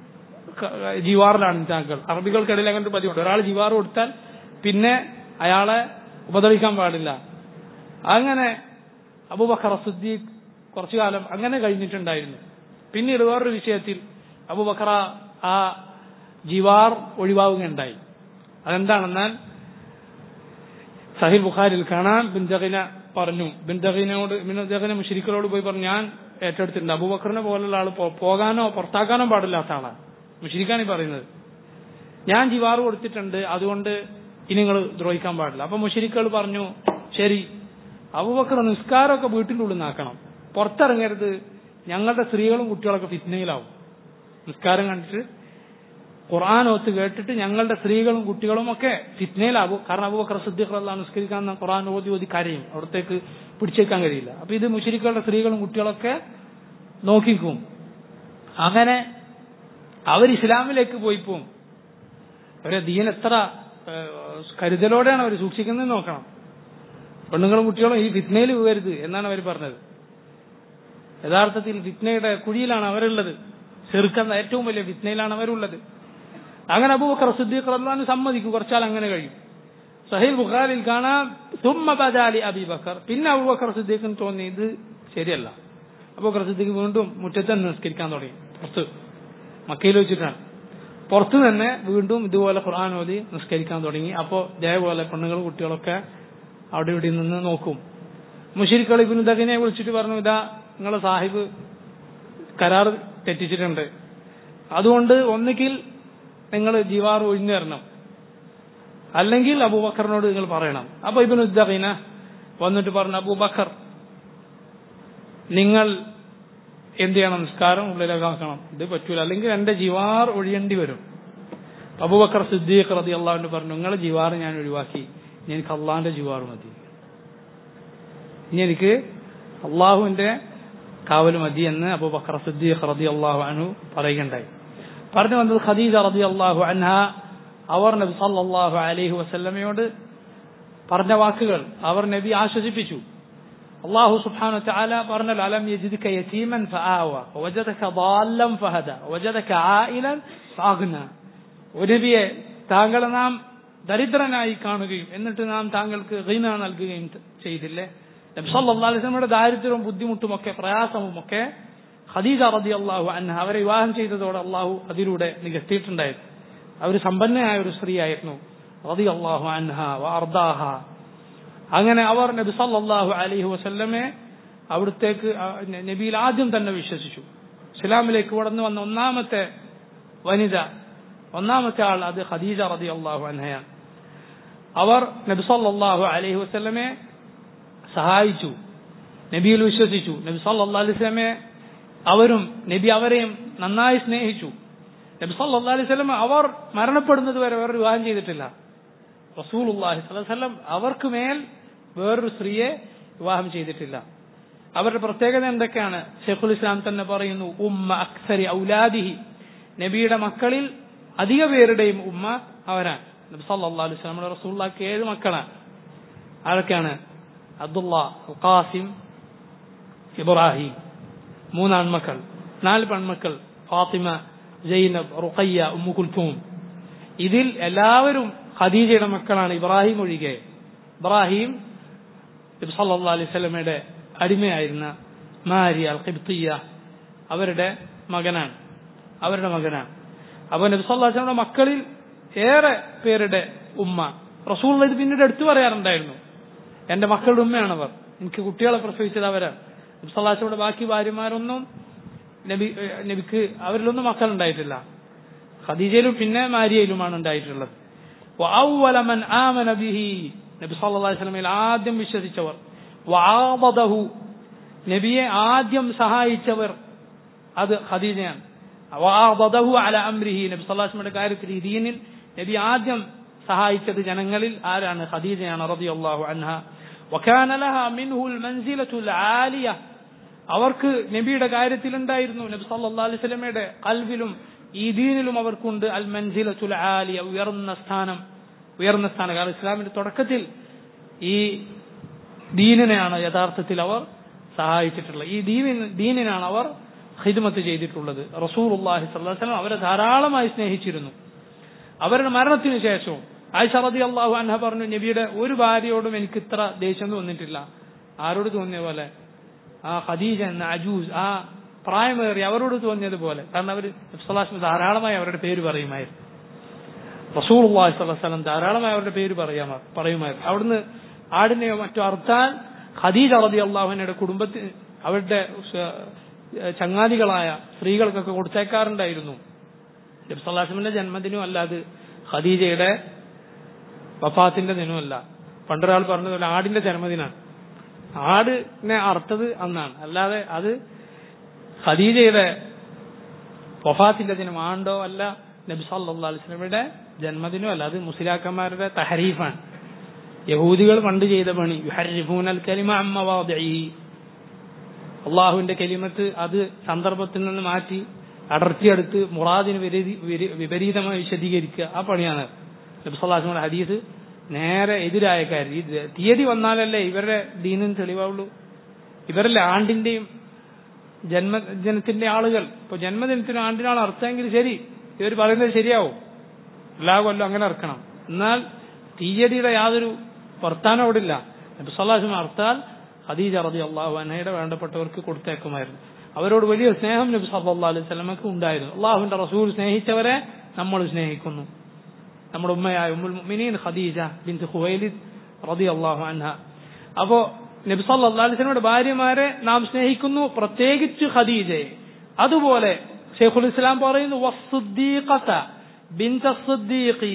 ജിവാറിലാണ് താങ്കൾ. അറബികൾക്കിടയിൽ അങ്ങനെ പതിവുണ്ട്, ഒരാൾ ജിവാർ കൊടുത്താൽ പിന്നെ അയാളെ ഉപദ്രവിക്കാൻ പാടില്ല. അങ്ങനെ അബൂബക്കർ സിദ്ദീഖ് കുറച്ചു കാലം അങ്ങനെ കഴിഞ്ഞിട്ടുണ്ടായിരുന്നു. പിന്നീട് വേറൊരു വിഷയത്തിൽ അബൂബക്കർ ആ ജിവാർ ഒഴിവാവുകയുണ്ടായി. അതെന്താണെന്നാൽ സഹീഹ് ബുഖാരിയിൽ കാണാം, ബിൻദഗിന പറഞ്ഞു, ബിൻദഗിന മുശ്രിക്കുകളോട് പോയി പറഞ്ഞു, ഞാൻ ഏറ്റെടുത്തിട്ടുണ്ട്, അബൂബക്കറിനെ പോലുള്ള ആൾ പോകാനോ പുറത്താക്കാനോ പാടില്ലാത്ത ആളാണ്, മുശ്രിക്കാണ് ഈ പറയുന്നത്, ഞാൻ ജിവാർ കൊടുത്തിട്ടുണ്ട്, അതുകൊണ്ട് ഇനി നിങ്ങൾ ദ്രോഹിക്കാൻ പാടില്ല. അപ്പൊ മുശ്രിക്കുകൾ പറഞ്ഞു, ശരി, അബൂബക്കർ നിസ്കാരമൊക്കെ വീട്ടിൻ്റെ ഉള്ളിൽ നിന്നാക്കണം, പുറത്തിറങ്ങരുത്, ഞങ്ങളുടെ സ്ത്രീകളും കുട്ടികളൊക്കെ ഫിത്നയിലാവും. നിസ്കാരം കണ്ടിട്ട് ഖുർആൻ ഓത്ത് കേട്ടിട്ട് ഞങ്ങളുടെ സ്ത്രീകളും കുട്ടികളും ഒക്കെ ഫിത്നയിലാവും. കാരണം അബൂബക്കർ സിദ്ദീഖ് റളിയല്ലാഹു അൻഹു നിസ്കരിക്കാൻ ഖുർആൻ ഓതി കരയും, അവിടത്തേക്ക് പിടിച്ചേക്കാൻ കഴിയില്ല. അപ്പൊ ഇത് മുശ്രിക്കുകളുടെ സ്ത്രീകളും കുട്ടികളൊക്കെ നോക്കിക്കും. അങ്ങനെ അവർ ഇസ്ലാമിലേക്ക് പോയി പോവും. അവരെ ദീൻ എത്ര കരുതലോടെയാണ് അവർ സൂക്ഷിക്കുന്നത് നോക്കണം. പെണ്ണുങ്ങളും കുട്ടികളും ഈ ഫിത്നയിൽ വീഴരുത് എന്നാണ് അവർ പറഞ്ഞത്. യഥാർത്ഥത്തിൽ ഫിത്നയുടെ കുഴിയിലാണ് അവരുള്ളത്, ചെറുക്കുന്ന ഏറ്റവും വലിയ ഫിത്നയിലാണ് അവരുള്ളത്. അങ്ങനെ അബൂബക്കർ സിദ്ദീഖ് റളിയല്ലാഹു അൻഹു സമ്മതിക്കും, കുറച്ചാൽ അങ്ങനെ കഴിയും. സഹീഹ് ബുഖാരിയിൽ കാണാം, സുമ്മ ബദാലി അബൂബക്കർ, പിന്നെ അബൂബക്കർ സിദ്ദീഖിന് തോന്നി ഇത് ശരിയല്ല. അബൂബക്കർ സിദ്ദീഖ് വീണ്ടും മുറ്റത്ത് തന്നെ നിസ്കരിക്കാൻ തുടങ്ങി. പുറത്ത് മക്കയിൽ വെച്ചിട്ടാണ്, പുറത്ത് തന്നെ വീണ്ടും ഇതുപോലെ ഖുർആൻ ഓതി നിസ്കരിക്കാൻ തുടങ്ങി. അപ്പോൾ ഇതേപോലെ പെണ്ണുങ്ങളും കുട്ടികളൊക്കെ അവിടെ ഇവിടെ നിന്ന് നോക്കും. മുശ്രിക്കുകൾ ഇബ്നുദ്ദഗിനെ വിളിച്ചിട്ട് പറഞ്ഞു, ഇതാ നിങ്ങളെ സാഹിബ് കരാർ തെറ്റിച്ചിട്ടുണ്ട്, അതുകൊണ്ട് ഒന്നുകിൽ നിങ്ങൾ ജിവാർ ഒഴിഞ്ഞു തരണം, അല്ലെങ്കിൽ അബൂബക്കറിനോട് നിങ്ങൾ പറയണം. അപ്പൊ ഇബ്നുദ്ദഗിന വന്നിട്ട് പറഞ്ഞു, അബൂബക്കർ നിങ്ങൾ എന്ത് ചെയ്യണം, നിസ്കാരം ഉള്ളിലേക്കാക്കണം, ഇത് പറ്റൂല, അല്ലെങ്കിൽ എന്റെ ജിവാർ ഒഴിയേണ്ടി വരും. അബൂബക്കർ സിദ്ദീഖ് റളിയല്ലാഹു അൻഹു പറഞ്ഞു, നിങ്ങളെ ജിവാർ ഞാൻ ഒഴിവാക്കി, എനിക്ക് അള്ളാന്റെ ജിവാർ മതി. ഇനി എനിക്ക് അള്ളാഹുവിന്റെ കാവൽ മതി എന്ന് അബൂബക്കർ സിദ്ദീഖ് റളിയല്ലാഹു അൻഹു പറയുകയുണ്ടായി. പറഞ്ഞു വന്നത് ഖദീജ റളിയല്ലാഹു അൻഹ അവർ നബി സല്ലല്ലാഹു അലൈഹി വസല്ലമയോട് പറഞ്ഞ വാക്കുകൾ അവർ നബി ആശ്വസിപ്പിച്ചു. അല്ലാഹു സുബ്ഹാനഹു വ തആല പറഞ്ഞല്ലോ, അലം യജിദ്ക യതീമൻ ഫആവ വവജദക ضالൻ ഫഹദ വവജദക ആയിലൻ ഫഅഗ്ന. നബിയെ, താങ്കളെ നാം ദരിദ്രനായി കാണുകയും എന്നിട്ട് നാം താങ്കൾക്ക് ഗിന നൽകുകയും ചെയ്തില്ലേ? നബി സല്ലല്ലാഹു അലൈഹി വസല്ലമയുടെ ദാരിദ്ര്യവും ബുദ്ധിമുട്ടുമൊക്കെ പ്രയാസവുമൊക്കെ ഖദീജ റളിയല്ലാഹു അൻഹ അവരെ വിവാഹം ചെയ്തതോടെ അള്ളാഹു അതിലൂടെ നികത്തിയിട്ടുണ്ടായിരുന്നു. അവർ സമ്പന്നയായ ഒരു സ്ത്രീയായിരുന്നു റളിയല്ലാഹു അൻഹ വഅർദാഹ. അങ്ങനെ അവർ നബി സല്ലല്ലാഹു അലൈഹി വസല്ലമയെ അവിടത്തേക്ക് നബിയിൽ ആദ്യം തന്നെ വിശ്വസിച്ചു. ഇസ്ലാമിലേക്ക് കടന്നു വന്ന ഒന്നാമത്തെ വനിത, ഒന്നാമത്തെ ആൾ അത് ഖദീജ റളിയല്ലാഹു അൻഹയാണ്. അവർ നബി സല്ലല്ലാഹു അലൈഹി വസല്ലമയെ സഹായിച്ചു, നബിയിൽ വിശ്വസിച്ചു. നബി സല്ലല്ലാഹു അലൈഹി വസല്ലമയെ അവരും നബി അവരെയും നന്നായി സ്നേഹിച്ചു. നബി സല്ലല്ലാഹു അലൈഹി വസല്ലം അവർ മരണപ്പെടുന്നത് വരെ വേറൊരു വിവാഹം ചെയ്തിട്ടില്ല. റസൂലുള്ളാഹി സ്വല്ലല്ലാഹു അലൈഹി വസല്ലം അവർക്ക് മേൽ വേറൊരു സ്ത്രീയെ വിവാഹം ചെയ്തിട്ടില്ല. അവരുടെ പ്രത്യേകത എന്തൊക്കെയാണ്? ശൈഖുൽ ഇസ്ലാം തന്നെ പറയുന്നു, ഉമ്മ അക്സരി ഔലാദിഹി, നബിയുടെ മക്കളിൽ അധിക പേരുടെയും ഉമ്മ അവരാണ്. നബി സല്ലല്ലാഹു അലൈഹി വസല്ലം റസൂലുള്ളാഹിക്ക് 7 മക്കളാണ്. ആരൊക്കെയാണ്? അബ്ദുല്ലാഹ്, ഖാസിം, ഇബ്രാഹിം, 3 ആൺമക്കൾ, 4 പെൺമക്കൾ, ഫാത്തിമ, സൈനബ്, റുഖയ്യ, ഉമ്മു കുൽഥൂം. ഇതിൽ എല്ലാവരും ഖദീജയുടെ മക്കളാണ്, ഇബ്രാഹിം ഒഴികെ. ഇബ്രാഹിം നബി സല്ലല്ലാഹു അലൈഹി വസല്ലമയുടെ അടിമയായിരുന്ന മാരിയ അൽ ഖിബ്തിയ്യ അവരുടെ മകനാണ്. അപ്പോൾ നബി സല്ലല്ലാഹു അലൈഹി വസല്ലമയുടെ മക്കളിൽ ഏറെ പേരുടെ ഉമ്മ റസൂൽ ഇത് പിന്നീട് എടുത്തു പറയാറുണ്ടായിരുന്നു. എന്റെ മക്കളുടെ ഉമ്മയാണവർ, എനിക്ക് കുട്ടികളെ പ്രസവിച്ചത് അവരാണ്. നബി സല്ലല്ലാഹു അലൈഹി വസല്ലമയുടെ ബാക്കി ഭാര്യമാരൊന്നും നബിക്ക് അവരിലൊന്നും മക്കളുണ്ടായിട്ടില്ല. ഖദീജയിലും പിന്നെ മാരിയയിലുമാണ് ഉണ്ടായിട്ടുള്ളത്. വഅവ്വല മൻ ആമന ബിഹി, നബി സല്ലല്ലാഹു അലൈഹി വസല്ലമയിൽ ആദ്യം വിശ്വസിച്ചവർ. വആദദഹു, നബിയെ ആദ്യം സഹായിച്ചവർ അത് ഖദീജയാണ്. വആദദഹു അലാ അംരിഹി, നബി സല്ലല്ലാഹു അലൈഹി വസല്ലമയുടെ കാര്യത്തിൽ ഈ ദീനിൽ നബി ആദ്യം സഹായിച്ചത് ജനങ്ങളിൽ ആരാണ്? ഖദീജയാണ് റളിയല്ലാഹു അൻഹ. വകാന ലഹാ മിൻഹുൽ മൻസിലത്തുൽ ആലിയ, അവർക്ക് നബിയുടെ കാര്യത്തിൽ ഉണ്ടായിരുന്നു, നബി സല്ലല്ലാഹു അലൈഹി വസല്ലമയുടെ ഖൽബിലും ഈ ദീനിലും അവർക്കുണ്ട് അൽ മൻസിലത്തുൽ ആലിയ, ഉയർന്ന സ്ഥാനം. കാരണം ഇസ്ലാമിന്റെ തുടക്കത്തിൽ ഈ ദീനിനെയാണ് യഥാർത്ഥത്തിൽ അവർ സഹായിച്ചിട്ടുള്ളത്. ഈ ദീനിനാണ് അവർ ഖിദ്മത്ത് ചെയ്തിട്ടുള്ളത്. റസൂലുള്ളാഹി സ്വല്ലല്ലാഹു അലൈഹി വസല്ലം അവരെ ധാരാളമായി സ്നേഹിച്ചിരുന്നു. അവരുടെ മരണത്തിന് ശേഷവും ആയിഷ റളിയല്ലാഹു അൻഹ പറഞ്ഞു, നബിയുടെ ഒരു ഭാര്യയോടും എനിക്ക് ഇത്ര ദേഷ്യം തോന്നിയിട്ടില്ല. ആരോട് തോന്നിയ പോലെ? ആ ഖദീജ എന്ന അജൂസ്, ആ പ്രായമേറി അവരോട് തോന്നിയതുപോലെ. കാരണം അവർ നബി സല്ലല്ലാഹു അലൈഹി വസല്ലം ധാരാളമായി അവരുടെ പേര് പറയുമായിരുന്നു. റസൂലുള്ളാഹി സ്വല്ലല്ലാഹു അലൈഹി വസല്ലം ധാരാളമായി അവരുടെ പേര് പറയുമായിരുന്നു. അവിടുന്ന് ആടിനെയോ മറ്റോ അറുത്താൽ ഖദീജ റളിയല്ലാഹു അൻഹയുടെ കുടുംബത്തിന്, അവരുടെ ചങ്ങാതികളായ സ്ത്രീകൾക്കൊക്കെ കൊടുത്തേക്കാറുണ്ടായിരുന്നു. നബി സല്ലല്ലാഹു അലൈഹി വസല്ലമയുടെ ജന്മദിനം അല്ല അത്, ഖദീജയുടെ വഫാത്തിന്റെ ദിനമല്ല. പണ്ടൊരാൾ പറഞ്ഞതുപോലെ ആടിന്റെ ജന്മദിനാണ്. ആടിനെ അറുത്തത് അന്നാണ്, അല്ലാതെ അത് ഖദീജയുടെ വഫാത്തിന്റെ ദിനം ആണ്ടോ അല്ല, നബി സല്ലല്ലാഹു അലൈഹി വസല്ലമയുടെ ജന്മദിനം അല്ല. അത് മുസ്ലിയാക്കന്മാരുടെ തഹരീഫാണ്. യഹൂദികൾ പണ്ട് ചെയ്ത പണി, യുഹർരിഫൂനൽ കലിമ അൻ മവാദിഇഹി, അള്ളാഹുവിന്റെ കലിമത്ത് അത് സന്ദർഭത്തിൽ നിന്ന് മാറ്റി അടർത്തിയെടുത്ത് മുറാദിന് വിപരീതമായി വിശദീകരിക്കുക, ആ പണിയാണ്. നബി സല്ലല്ലാഹു അലൈഹി വസല്ലമയുടെ ഹദീസ് നേരെ എതിരായ കാര്യം. ഈ തീയതി വന്നാലല്ലേ ഇവരുടെ ദീനിന് തെളിവുള്ളൂ. ഇവരല്ലേ ആണ്ടിന്റെയും ജന്മദിനത്തിന്റെ ആളുകൾ. ഇപ്പൊ ജന്മദിനത്തിന് ആണ്ടിനാണ് അർത്ഥമെങ്കിൽ ശരി, ഇവർ പറയുന്നത് ശരിയാവും, എല്ലാ കൊല്ലം അങ്ങനെ ഇറക്കണം. എന്നാൽ തീയതിയുടെ യാതൊരു വർത്താനം അവിടെ ഇല്ല. നബി സല്ലല്ലാഹു അലൈഹി വസല്ലം അർത്താൽ ഖദീജ റളിയല്ലാഹു അൻഹയുടെ വേണ്ടപ്പെട്ടവർക്ക് കൊടുത്തേക്കുമായിരുന്നു. അവരോട് വലിയ സ്നേഹം നബി സല്ലല്ലാഹു അലൈഹി വസല്ലമക്ക് ഉണ്ടായിരുന്നു. അള്ളാഹുവിന്റെ റസൂൽ സ്നേഹിച്ചവരെ നമ്മൾ സ്നേഹിക്കുന്നു. നമ്മുടെ ഉമ്മയായ ഉമ്മുൽ മുഅ്മിനീൻ ഖദീജ ബിൻത് ഖുവൈലിദ് റളിയല്ലാഹു അൻഹ. അപ്പോ നബി സല്ലല്ലാഹു അലൈഹി വസല്ലമയുടെ ഭാര്യമാരെ നാം സ്നേഹിക്കുന്നു, പ്രത്യേകിച്ച് ഖദീജയെ. അതുപോലെ ശൈഖുൽ ഇസ്ലാം പറയുന്നു, വസ്സുദ്ദീഖത ബിൻത സിദ്ദീഖി,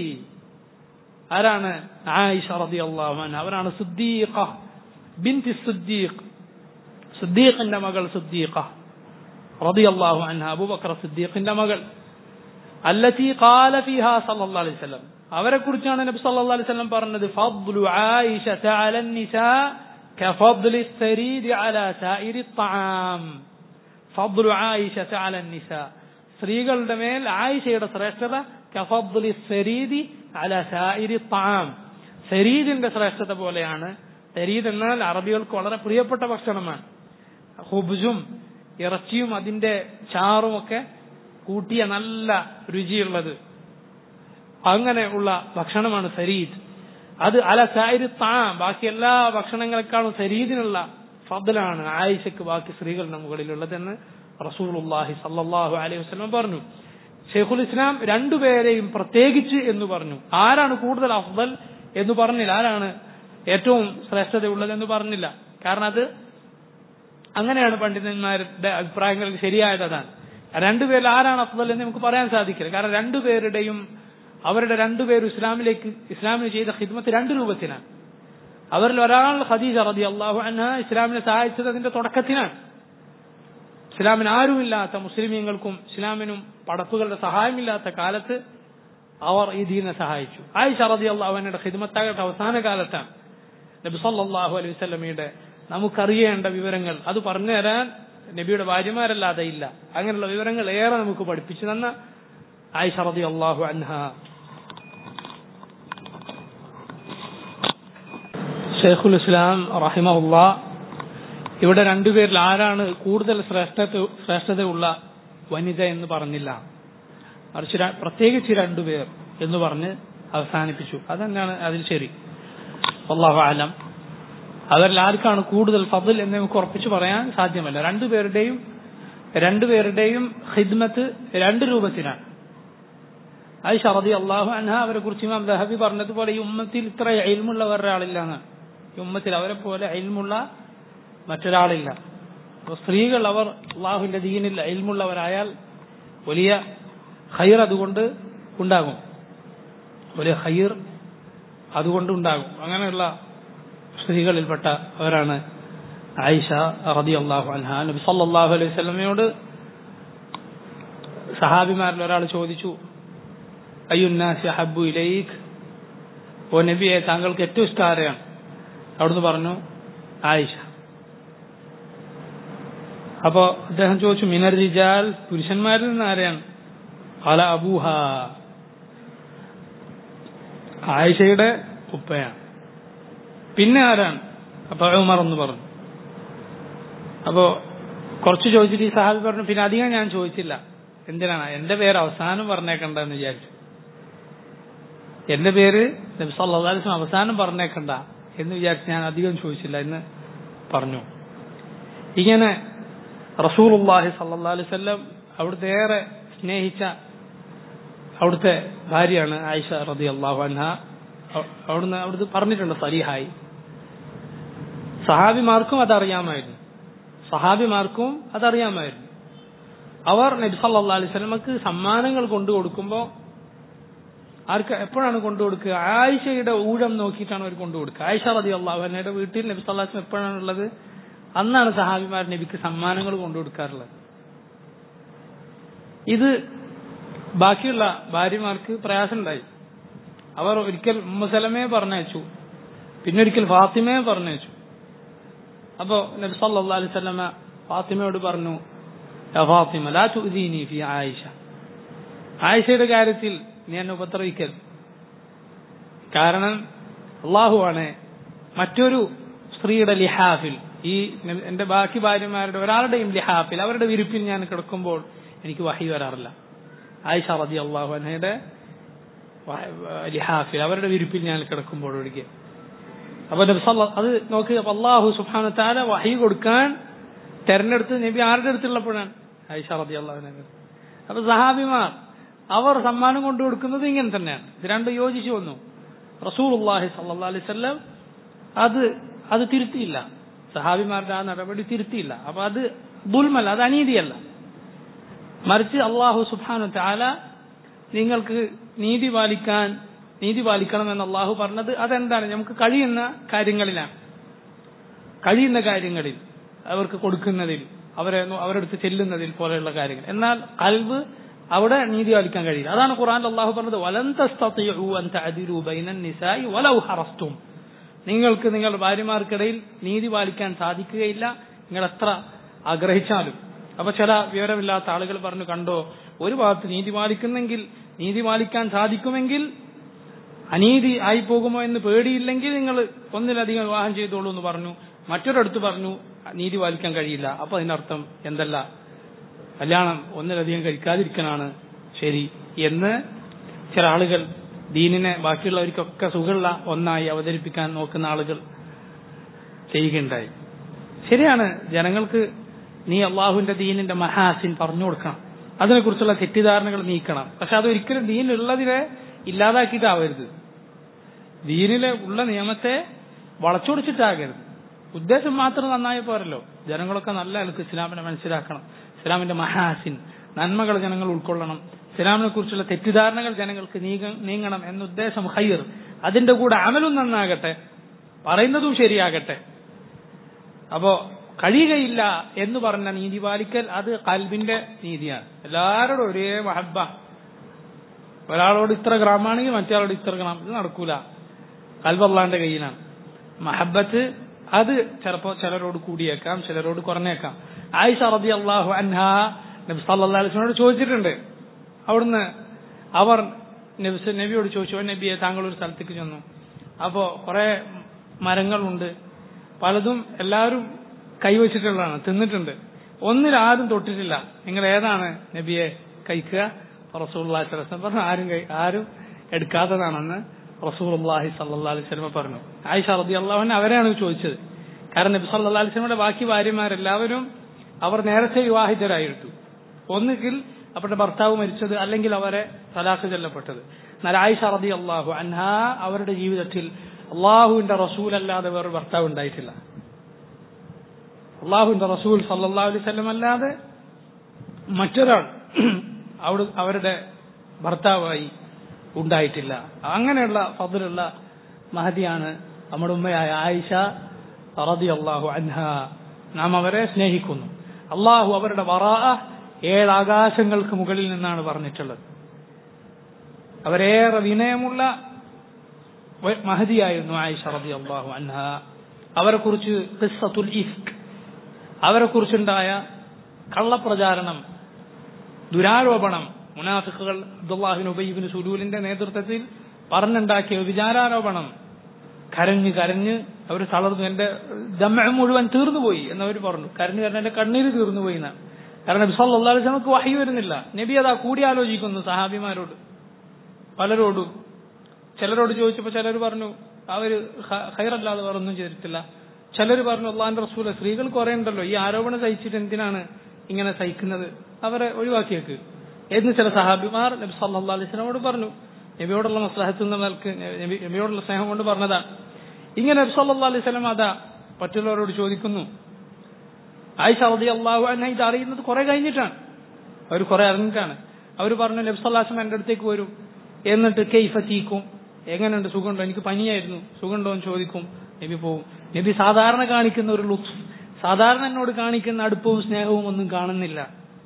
ആരാണ്? ആയിഷ റളിയല്ലാഹു അൻഹ. അവരാണ് സിദ്ദീഖ ബിൻതി സിദ്ദീഖ്, സിദ്ദീഖിന്റെ മകൾ സിദ്ദീഖ റളിയല്ലാഹു അൻഹ, അബൂബക്കർ സിദ്ദീഖിന്റെ മകൾ. അല്ലതി ഖാല ഫീഹാ സല്ലല്ലാഹു അലൈഹി വസല്ലം, അവരെ കുറിച്ചാണ് നബി സല്ലല്ലാഹു അലൈഹി വസല്ലം പറഞ്ഞത്, ഫദ്ലു ആയിഷത അലൻ നിസാ كفضل الثريد على سائر الطعام فضل عائشة على النساء സ്ത്രീകളുടെ മേൽ ആയിഷയുടെ ശ്രേഷ്ഠത കഫദ്ലി സരീദി അല സായിരി ത്വാം സരീദിന്റെ ശ്രേഷ്ഠത പോലെയാണ്. സരീദ് എന്നാൽ അറബികൾക്ക് വളരെ പ്രിയപ്പെട്ട ഭക്ഷണമാണ്. ഹുബ്സും ഇറച്ചിയും അതിന്റെ ചാറും ഒക്കെ കൂട്ടിയ നല്ല രുചിയുള്ളത് അങ്ങനെയുള്ള ഭക്ഷണമാണ് സരീദ്. അത് അല സായിരി ത്വാം ബാക്കി എല്ലാ ഭക്ഷണങ്ങളെക്കാളും സരീദിനുള്ള ഫദ്ലാണ് ആയിഷയ്ക്ക് ബാക്കി സ്ത്രീകളുടെ മുകളിലുള്ളതെന്ന് റസൂലുള്ളാഹി സല്ലല്ലാഹു അലൈഹി വസല്ലം പറഞ്ഞു. ഷെയ്ഖുൽ ഇസ്ലാം രണ്ടുപേരെയും പ്രത്യേകിച്ച് എന്ന് പറഞ്ഞു. ആരാണ് കൂടുതൽ അഫ്ദൽ എന്ന് പറഞ്ഞില്ല, ആരാണ് ഏറ്റവും ശ്രേഷ്ഠതയുള്ളത് എന്ന് പറഞ്ഞില്ല. കാരണം അത് അങ്ങനെയാണ് പണ്ഡിതന്മാരുടെ അഭിപ്രായങ്ങൾ ശരിയായത്. അതാണ് രണ്ടുപേരിൽ ആരാണ് അഫ്ദൽ എന്ന് നമുക്ക് പറയാൻ സാധിക്കില്ല. കാരണം രണ്ടുപേരുടെയും അവരുടെ രണ്ടുപേരും ഇസ്ലാമിന് ചെയ്ത ഖിദ്മത്ത് രണ്ട് രൂപത്തിനാണ്. അവരിൽ ഒരാൾ ഖദീജ റളിയല്ലാഹു അൻഹ ഇസ്ലാമിനെ സഹായിച്ചത് അതിന്റെ തുടക്കത്തിനാണ്. ഇസ്ലാമിന് ആരുമില്ലാത്ത മുസ്ലിമീങ്ങൾക്കും ഇസ്ലാമിനും പടപ്പുകളുടെ സഹായമില്ലാത്ത കാലത്ത് അവർ ഈ ദീനെ സഹായിച്ചു. ആയിഷ റളിയല്ലാഹു അൻഹയുടെ ഖിദ്മത്താകട്ടെ അവസാന കാലത്താണ്. നബി സല്ലല്ലാഹു അലൈഹി വസല്ലമയുടെ നമുക്കറിയേണ്ട വിവരങ്ങൾ അത് പറഞ്ഞു തരാൻ നബിയുടെ ഭാര്യമാരല്ലാതെ ഇല്ല. അങ്ങനെയുള്ള വിവരങ്ങൾ ഏറെ നമുക്ക് പഠിപ്പിച്ചു തന്ന ആയിഷ റളിയല്ലാഹു അൻഹ. ഷെയ്ഖുൽ ഇസ്ലാം റഹിമഹുല്ലാഹ് ഇവിടെ രണ്ടുപേരിൽ ആരാണ് കൂടുതൽ ശ്രേഷ്ഠതയുള്ള വനിത എന്ന് പറഞ്ഞില്ല, മറിച്ച് പ്രത്യേകിച്ച് രണ്ടുപേർ എന്ന് പറഞ്ഞ് അവസാനിപ്പിച്ചു. അതന്നെയാണ് അതിൽ ശരി. അല്ലാഹു അലം. അവരിൽ ആർക്കാണ് കൂടുതൽ ഫദ്ൽ എന്ന് നമുക്ക് ഉറപ്പിച്ചു പറയാൻ സാധ്യമല്ല. രണ്ടുപേരുടെയും ഖിദ്മത്ത് രണ്ട് രൂപത്തിനാണ്. ആയിഷ റളിയല്ലാഹു അൻഹ അവരെ കുറിച്ച് ഇമാം ദഹബി പറഞ്ഞതുപോലെ ഈ ഉമ്മത്തിൽ ഇത്ര ഇൽമുള്ള ഒരാളില്ല എന്നാണ്. ഈ ഉമ്മത്തിൽ അവരെ പോലെ ഇൽമുള്ള മറ്റൊരാളില്ല. സ്ത്രീകൾ അവർ അള്ളാഹുവിന്റെ ദീനിൽ ഇൽമുള്ളവരായാൽ വലിയ ഖൈർ അതുകൊണ്ട് ഉണ്ടാകും, വലിയ ഖൈർ അതുകൊണ്ട് ഉണ്ടാകും. അങ്ങനെയുള്ള സ്ത്രീകളിൽപ്പെട്ട അവരാണ് ആയിഷ റളിയല്ലാഹു അൻഹ. നബി സല്ലല്ലാഹു അലൈഹി വസല്ലമയോട് സഹാബിമാരിൽ ഒരാൾ ചോദിച്ചു, അയ്യുന്നാസി അഹബ്ബു ഇലൈക്, ഓ നബിയെ താങ്കൾക്ക് ഏറ്റവും ഇഷ്ടം ആരെയാണ്? അവിടുന്ന് പറഞ്ഞു ആയിഷ. അപ്പോ അദ്ദേഹം ചോദിച്ചു, മിനർ റിജാൽ, പുരുഷന്മാരിൽ നിന്ന് ആരെയാണ്? ഖാല അബൂഹ, ആയിഷയുടെ ഉപ്പയാണ്. പിന്നെ ആരാണ്? അപ്പൊ ഉമർ എന്ന് പറഞ്ഞു. അപ്പോ കുറച്ച് ചോദിച്ചിട്ട് ഈ സഹാബി പറഞ്ഞു, പിന്നെ അധികം ഞാൻ ചോദിച്ചില്ല. എന്തിനാണ് എന്റെ പേര് അവസാനം പറഞ്ഞേക്കണ്ടെന്ന് വിചാരിച്ചു. എന്റെ പേര് നബി സല്ലല്ലാഹു അലൈഹി വസല്ലം അവസാനം പറഞ്ഞേക്കണ്ട എന്ന് വിചാരിച്ച് ഞാൻ അധികം ചോദിച്ചില്ല എന്ന് പറഞ്ഞു. ഇങ്ങനെ റസൂലുള്ളാഹി സല്ലല്ലാഹു അലൈഹി വസല്ലം അവിടുത്തെ ഏറെ സ്നേഹിച്ച അവിടുത്തെ ഭാര്യയാണ് ആയിഷ റളിയല്ലാഹു അൻഹ. അവിടുന്ന് പറഞ്ഞിട്ടുണ്ട് സരീഹായി. സഹാബിമാർക്കും അതറിയാമായിരുന്നു. അവർ നബി സല്ലല്ലാഹു അലൈഹി വസല്ലമക്ക് സമ്മാനങ്ങൾ കൊണ്ടുകൊടുക്കുമ്പോൾ എപ്പോഴാണ് കൊണ്ടുകൊടുക്കുക? ആയിഷയുടെ ഊഴം നോക്കിയിട്ടാണ് അവർ കൊണ്ടുകൊടുക്കുക. ആയിഷ റളിയല്ലാഹു അൻഹയുടെ വീട്ടിൽ നബി സല്ലല്ലാഹു അലൈഹി വസല്ലം എപ്പോഴാണുള്ളത് അന്നാണ് സഹാബിമാർ നബിക്ക് സമ്മാനങ്ങൾ കൊണ്ടുകൊടുക്കാറുള്ളത്. ഇത് ബാക്കിയുള്ള ഭാര്യമാർക്ക് പ്രയാസമുണ്ടായി. അവർ ഒരിക്കൽ ഉമ്മു സലമയെ പറഞ്ഞയച്ചു, പിന്നെ ഒരിക്കൽ ഫാത്തിമയെ പറഞ്ഞയച്ചു. അപ്പോ നബി സല്ലല്ലാഹു അലൈഹി വസല്ലമ ഫാത്തിമയോട് പറഞ്ഞു, യാ ഫാത്തിമ ലാ തുഅ്ദീനി ഫി ആയിഷ, ആയിഷയുടെ കാര്യത്തിൽ നീ എന്നെ ഉപദ്രവിക്കരുത്. കാരണം അള്ളാഹുവാണ് മറ്റൊരു സ്ത്രീയുടെ ലിഹാഫിൽ, ഈ എന്റെ ബാക്കി ഭാര്യമാരുടെ ഒരാളുടെയും ലിഹാഫിൽ, അവരുടെ വിരിപ്പിൽ ഞാൻ കിടക്കുമ്പോൾ എനിക്ക് വഹി വരാറില്ല. ആയിഷ റളിയല്ലാഹു അൻഹയുടെ ലിഹാഫിൽ, അവരുടെ വിരിപ്പിൽ ഞാൻ കിടക്കുമ്പോൾ ഒഴികെ. അപ്പൊ അത് നോക്കി, അപ്പൊ അള്ളാഹു സുബ്ഹാനഹു വ തആല വഹി കൊടുക്കാൻ തെരഞ്ഞെടുത്ത് നബി ആരുടെ അടുത്തുള്ളപ്പോഴാണ്? ആയിഷ റളിയല്ലാഹു അൻഹ. അപ്പൊ സഹാബിമാർ അവർ സമ്മാനം കൊണ്ടു കൊടുക്കുന്നത് ഇങ്ങനെ തന്നെയാണ്. ഇത് രണ്ടും യോജിച്ചു വന്നു. റസൂലുള്ളാഹി സ്വല്ലല്ലാഹു അലൈഹി വസല്ലം അത് തിരുത്തിയില്ല, സഹാബിമാരുടെ ആ നടപടി തിരുത്തിയില്ല. അപ്പൊ അത് ദുൽമല്ല, അത് അനീതിയല്ല. മറിച്ച് അള്ളാഹു സുബ്ഹാനഹു വ തആല നിങ്ങൾക്ക് നീതി പാലിക്കണം എന്ന് അള്ളാഹു പറഞ്ഞത് അതെന്താണ്? നമുക്ക് കഴിയുന്ന കാര്യങ്ങളിൽ അവർക്ക് കൊടുക്കുന്നതിൽ, അവരുടെ അടുത്ത് ചെല്ലുന്നതിൽ പോലെയുള്ള കാര്യങ്ങൾ. എന്നാൽ ഖൽബ് അവിടെ നീതി പാലിക്കാൻ കഴിയില്ല. അതാണ് ഖുർആനിൽ അള്ളാഹു പറഞ്ഞത്, വലൻ തസ്തതിഉ അൻ തഅദിലു ബൈനൻ നിസാഇ വലൗ ഹറസ്തും നിങ്ങൾക്ക് നിങ്ങളുടെ ഭാര്യമാർക്കിടയിൽ നീതി പാലിക്കാൻ സാധിക്കുകയില്ല, നിങ്ങൾ എത്ര ആഗ്രഹിച്ചാലും. അപ്പൊ ചില വിവരമില്ലാത്ത ആളുകൾ പറഞ്ഞു, കണ്ടോ, ഒരു ഭാഗത്ത് നീതി പാലിക്കാൻ സാധിക്കുമെങ്കിൽ അനീതി ആയി പോകുമോ എന്ന് പേടിയില്ലെങ്കിൽ നിങ്ങൾ ഒന്നിലധികം വിവാഹം ചെയ്തോളൂ എന്ന് പറഞ്ഞു. മറ്റൊരിടത്ത് പറഞ്ഞു നീതി പാലിക്കാൻ കഴിയില്ല. അപ്പൊ അതിനർത്ഥം എന്തല്ല, കല്യാണം ഒന്നിലധികം കഴിക്കാതിരിക്കാനാണ് ശരി എന്ന് ചില ആളുകൾ ദീനിനെ ബാക്കിയുള്ളവർക്കൊക്കെ സുഖമുള്ള ഒന്നായി അവതരിപ്പിക്കാൻ നോക്കുന്ന ആളുകൾ ചെയ്യുകയുണ്ടായി. ശരിയാണ്, ജനങ്ങൾക്ക് നീ അള്ളാഹുവിന്റെ ദീനിന്റെ മഹാസിൻ പറഞ്ഞു കൊടുക്കണം, അതിനെക്കുറിച്ചുള്ള തെറ്റിദ്ധാരണകൾ നീക്കണം. പക്ഷെ അതൊരിക്കലും ദീനിലുള്ളതിനെ ഇല്ലാതാക്കിയിട്ടാവരുത്, ദീനിലെ ഉള്ള നിയമത്തെ വളച്ചൊടിച്ചിട്ടാകരുത്. ഉദ്ദേശം മാത്രം നന്നായി പോരല്ലോ, ജനങ്ങളൊക്കെ നല്ല നിലക്ക് ഇസ്ലാമിനെ മനസ്സിലാക്കണം, ഇസ്ലാമിന്റെ മഹാസിൻ നന്മകൾ ജനങ്ങൾ ഉൾക്കൊള്ളണം, ഇസ്ലാമിനെ കുറിച്ചുള്ള തെറ്റിദ്ധാരണകൾ ജനങ്ങൾക്ക് നീങ്ങണം എന്ന ഉദ്ദേശം ഖൈർ. അതിന്റെ കൂടെ അമലും നന്നാകട്ടെ, പറയുന്നതും ശരിയാകട്ടെ. അപ്പോ കഴിയുകയില്ല എന്ന് പറഞ്ഞ നീതി പാലിക്കൽ അത് ഖൽബിന്റെ നീതിയാണ്. എല്ലാവരോടും ഒരേ മഹബ്ബ, ഒരാളോട് ഇത്ര ഗ്രാമാണെങ്കിൽ മറ്റേ ഇത്ര ഗ്രാം, ഇത് നടക്കൂല. ഖൽബ് അല്ലാഹുവിന്റെ കയ്യിലാണ്. മഹബ്ബത്ത് അത് ചിലപ്പോ ചിലരോട് കൂടിയേക്കാം, ചിലരോട് കുറഞ്ഞേക്കാം. ആയിഷ റളിയല്ലാഹു അൻഹാ നബി സല്ലല്ലാഹു അലൈഹി വസല്ലമയോട് ചോദിച്ചിട്ടുണ്ട്. അവിടുന്ന് അവർ നബിയോട് ചോദിച്ചു, നബിയെ താങ്കൾ ഒരു സ്ഥലത്തേക്ക് ചെന്നു, അപ്പോ കുറെ മരങ്ങളുണ്ട്, പലതും എല്ലാവരും കൈവച്ചിട്ടുള്ളതാണ്, തിന്നിട്ടുണ്ട്, ഒന്നിൽ ആരും തൊട്ടിട്ടില്ല, നിങ്ങൾ ഏതാണ് നബിയെ കഴിക്കുക? റസൂലുള്ളാഹി സ്വല്ലല്ലാഹു അലൈഹി വസല്ലം പറഞ്ഞു, ആരും എടുക്കാത്തതാണെന്ന് റസൂലുള്ളാഹി സ്വല്ലല്ലാഹു അലൈഹി വസല്ലം പറഞ്ഞു. ആയിഷ റളിയല്ലാഹു അൻഹ അവരെയാണ് ചോദിച്ചത്. കാരണം നബി സല്ലല്ലാഹു അലൈഹി വസല്ലമയുടെ ബാക്കി ഭാര്യമാരെല്ലാവരും അവർ നേരത്തെ വിവാഹിതരായിരുന്നു. ഒന്നുകിൽ അവരുടെ ഭർത്താവ് മരിച്ചത്, അല്ലെങ്കിൽ അവരെ തലാഖ് ചൊല്ലപ്പെട്ടത്. എന്നാൽ ആയിഷ റളിയല്ലാഹു അൻഹ അവരുടെ ജീവിതത്തിൽ അള്ളാഹുവിന്റെ റസൂൽ അല്ലാതെ വേറെ ഭർത്താവ് ഉണ്ടായിട്ടില്ല. അള്ളാഹുവിന്റെ റസൂൽ സല്ലല്ലാഹു അലൈഹി വസല്ലം അല്ലാതെ മറ്റൊരാൾ അവരുടെ ഭർത്താവായി ഉണ്ടായിട്ടില്ല. അങ്ങനെയുള്ള ഫദ്ലുള്ള മഹദിയാണ് നമ്മുടെ ഉമ്മയായ ആയിഷ റളിയല്ലാഹു അൻഹ. നാം അവരെ സ്നേഹിക്കുന്നു. അള്ളാഹു അവരുടെ വറാഅ 7 ആകാശങ്ങൾക്ക് മുകളിൽ നിന്നാണ് പറഞ്ഞിട്ടുള്ളത്. അവരേറെ വിനയമുള്ള മഹദിയായിരുന്നു ആയിഷ റളിയല്ലാഹു അൻഹ. അവരെ കുറിച്ച് ഖിസ്സത്തുൽ ഇഫ്ക്, അവരെ കുറിച്ചുണ്ടായ കള്ളപ്രചാരണം, ദുരാരോപണം, മുനാഫിഖുകൾ അബ്ദുല്ലാഹ് ഇബ്നു ഉബയ്യ് ഇബ്നു സുലൂലിന്റെ നേതൃത്വത്തിൽ പറഞ്ഞുണ്ടാക്കിയ വിചാരാരോപണം, കരഞ്ഞ് അവർ തളർന്നു, എന്റെ ദമഅ മുഴുവൻ തീർന്നുപോയി എന്നവർ പറഞ്ഞു. കരഞ്ഞ് എന്റെ കണ്ണീര് തീർന്നുപോയി എന്നാണ്. കാരണം നബി സല്ലല്ലാഹു അലൈഹി വസല്ലമക്ക് വഹി വരുന്നില്ല. നബി അതാ കൂടിയാലോചിക്കുന്നു സഹാബിമാരോട്, പലരോടും. ചിലരോട് ചോദിച്ചപ്പോൾ ചിലർ പറഞ്ഞു അവര് ഖൈറല്ലാതെ വേറൊന്നും ചെയ്തിട്ടില്ല. ചിലർ പറഞ്ഞു അള്ളാഹുവിന്റെ റസൂലെ, സ്ത്രീകൾ കുറെ ഉണ്ടല്ലോ, ഈ ആരോപണം സഹിച്ചിട്ട് എന്തിനാണ് ഇങ്ങനെ സഹിക്കുന്നത്, അവരെ ഒഴിവാക്കിയേക്ക് എന്ന് ചില സഹാബിമാർ നബി സല്ലല്ലാഹു അലൈഹി വസല്ലമയോട് പറഞ്ഞു. നബിയോടുള്ള മസ്ലഹത്ത് നിലക്ക് നബിയോടുള്ള സ്നേഹം കൊണ്ട് പറഞ്ഞതാണ്. ഇങ്ങനെ നബി സല്ലല്ലാഹു അലൈഹി വസല്ലം അതാ മറ്റുള്ളവരോട് ചോദിക്കുന്നു. ആയിഷ റളിയല്ലാഹു അൻഹ ഇത് അറിയുന്നത് കുറെ കഴിഞ്ഞിട്ടാണ്, അവർ കുറെ അറിഞ്ഞിട്ടാണ്. അവർ പറഞ്ഞു നബി സല്ലല്ലാഹു അലൈഹി വസല്ലം എന്റെ അടുത്തേക്ക് വരും, എന്നിട്ട് കൈഫ തീക്കും, എങ്ങനെയുണ്ട്, സുഖമുണ്ടോ, എനിക്ക് പനിയായിരുന്നു, സുഖമുണ്ടോ എന്ന് ചോദിക്കും. നബി പോവും. നബി സാധാരണ കാണിക്കുന്ന ഒരു ലുത്ഫ്, സാധാരണ എന്നോട് കാണിക്കുന്ന അടുപ്പവും സ്നേഹവും ഒന്നും കാണുന്നില്ല.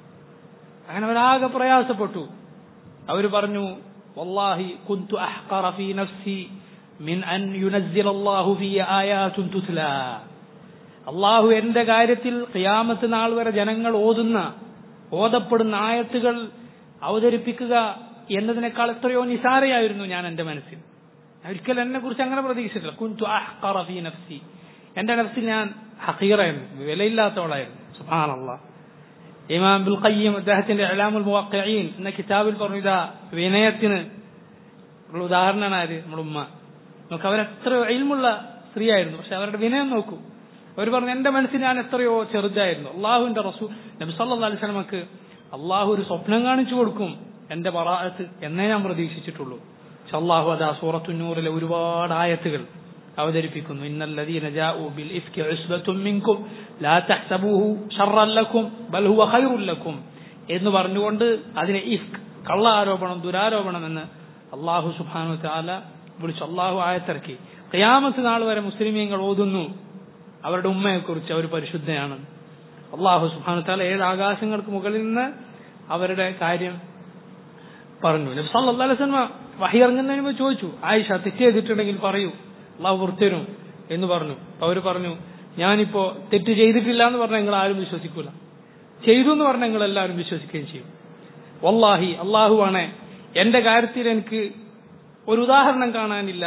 അങ്ങനെ അവരാകെ പ്രയാസപ്പെട്ടു. അവർ പറഞ്ഞു വല്ലാഹി കുന്തു അഹ്ഖറ ഫീ നഫ്സി മിൻ അൻ യുനസ്സില അല്ലാഹു ഫീ ആയാതുൻ തുത്ലാ. അള്ളാഹു എന്റെ കാര്യത്തിൽ ഖിയാമത്ത് നാൾ വരെ ജനങ്ങൾ ഓതപ്പെടുന്ന ആയത്തുകൾ അവതരിപ്പിക്കുക എന്നതിനേക്കാൾ എത്രയോ നിസാരയായിരുന്നു ഞാൻ എന്റെ മനസ്സിൽ. ഒരിക്കലും എന്നെ കുറിച്ച് അങ്ങനെ പ്രതീക്ഷിച്ചിട്ടില്ല. കുന്തു അഹ്ഖറ ഫീ നഫ്സി, എന്റെ നഫ്സിൽ ഞാൻ ഹഖീറായിരുന്നു, വിലയില്ലാത്തവളായിരുന്നു. സുബ്ഹാനല്ലാഹ്. ഇമാം ഇബ്നുൽ ഖയ്യിം അദ്ദേഹത്തിന്റെ ഇഅ്ലാമുൽ മുവഖ്ഖിഈൻ എന്ന കിതാബിൽ പറഞ്ഞു, ഇതാ വിനയത്തിന് ഉള്ള ഉദാഹരണമാണ് നമ്മുടെ ഉമ്മ. നമുക്ക് അവരെത്ര ഇൽമുള്ള സ്ത്രീയായിരുന്നു, പക്ഷെ അവരുടെ വിനയം നോക്കൂ. അവർ പറഞ്ഞു എന്റെ മനസ്സിൽ ഞാൻ എത്രയോ ചെറുതായിരുന്നു. അള്ളാഹുവിന്റെ റസൂൽ നബി സല്ലല്ലാഹു അലൈഹി വസല്ലമക്ക് അള്ളാഹു ഒരു സ്വപ്നം കാണിച്ചു കൊടുക്കും എന്റെ ബറാഅത്ത് എന്നേ ഞാൻ പ്രതീക്ഷിച്ചിട്ടുള്ളൂ. പക്ഷെ അള്ളാഹു അതാ സൂറത്തുൻ നൂറിലെ ഒരുപാട് ആയത്തുകൾ അവതരിപ്പിക്കുന്നു. ഇന്നല്ലദീന ജാഉ ബിൽ ഇഫ്കി ഉസ്ബത്തും മിൻകും ലാ തഹ്സബൂഹു ശർറൻ ലക്കും ബൽ ഹുവ ഖൈറുൻ ലക്കും എന്ന് പറഞ്ഞുകൊണ്ട് അതിനെ ഇഫ്ക്, കള്ള ആരോപണം, ദുരാരോപണം എന്ന് അള്ളാഹു സുബ്ഹാനഹു വ തആല വിളിച്ചു. അള്ളാഹു ആയത്തിറക്കി. ഖിയാമത്ത് നാൾ വരെ മുസ്ലിമീങ്ങൾ ഓതുന്നു അവരുടെ ഉമ്മയെക്കുറിച്ച്, അവർ പരിശുദ്ധയാണ്. അള്ളാഹു സുബ്ഹാനഹു വ തആല 7 ആകാശങ്ങൾക്ക് മുകളിൽ നിന്ന് അവരുടെ കാര്യം പറഞ്ഞു. നബി സല്ലല്ലാഹു അലൈഹി വസല്ലം വഹി ഇറങ്ങുന്നതിന് മുമ്പ് ചോദിച്ചു, ആയിഷ തെറ്റ് ചെയ്തിട്ടുണ്ടെങ്കിൽ പറയൂ, അള്ളാഹു പുറത്തുതരും. എന്ന് പറഞ്ഞു. അവർ പറഞ്ഞു, ഞാനിപ്പോ തെറ്റ് ചെയ്തിട്ടില്ല എന്ന് പറഞ്ഞാൽ നിങ്ങൾ ആരും വിശ്വസിക്കൂല, ചെയ്തു എന്ന് പറഞ്ഞാൽ നിങ്ങൾ എല്ലാവരും വിശ്വസിക്കുകയും ചെയ്യും. വല്ലാഹി, അള്ളാഹുവാണ്, എന്റെ കാര്യത്തിൽ എനിക്ക് ഒരു ഉദാഹരണം കാണാനില്ല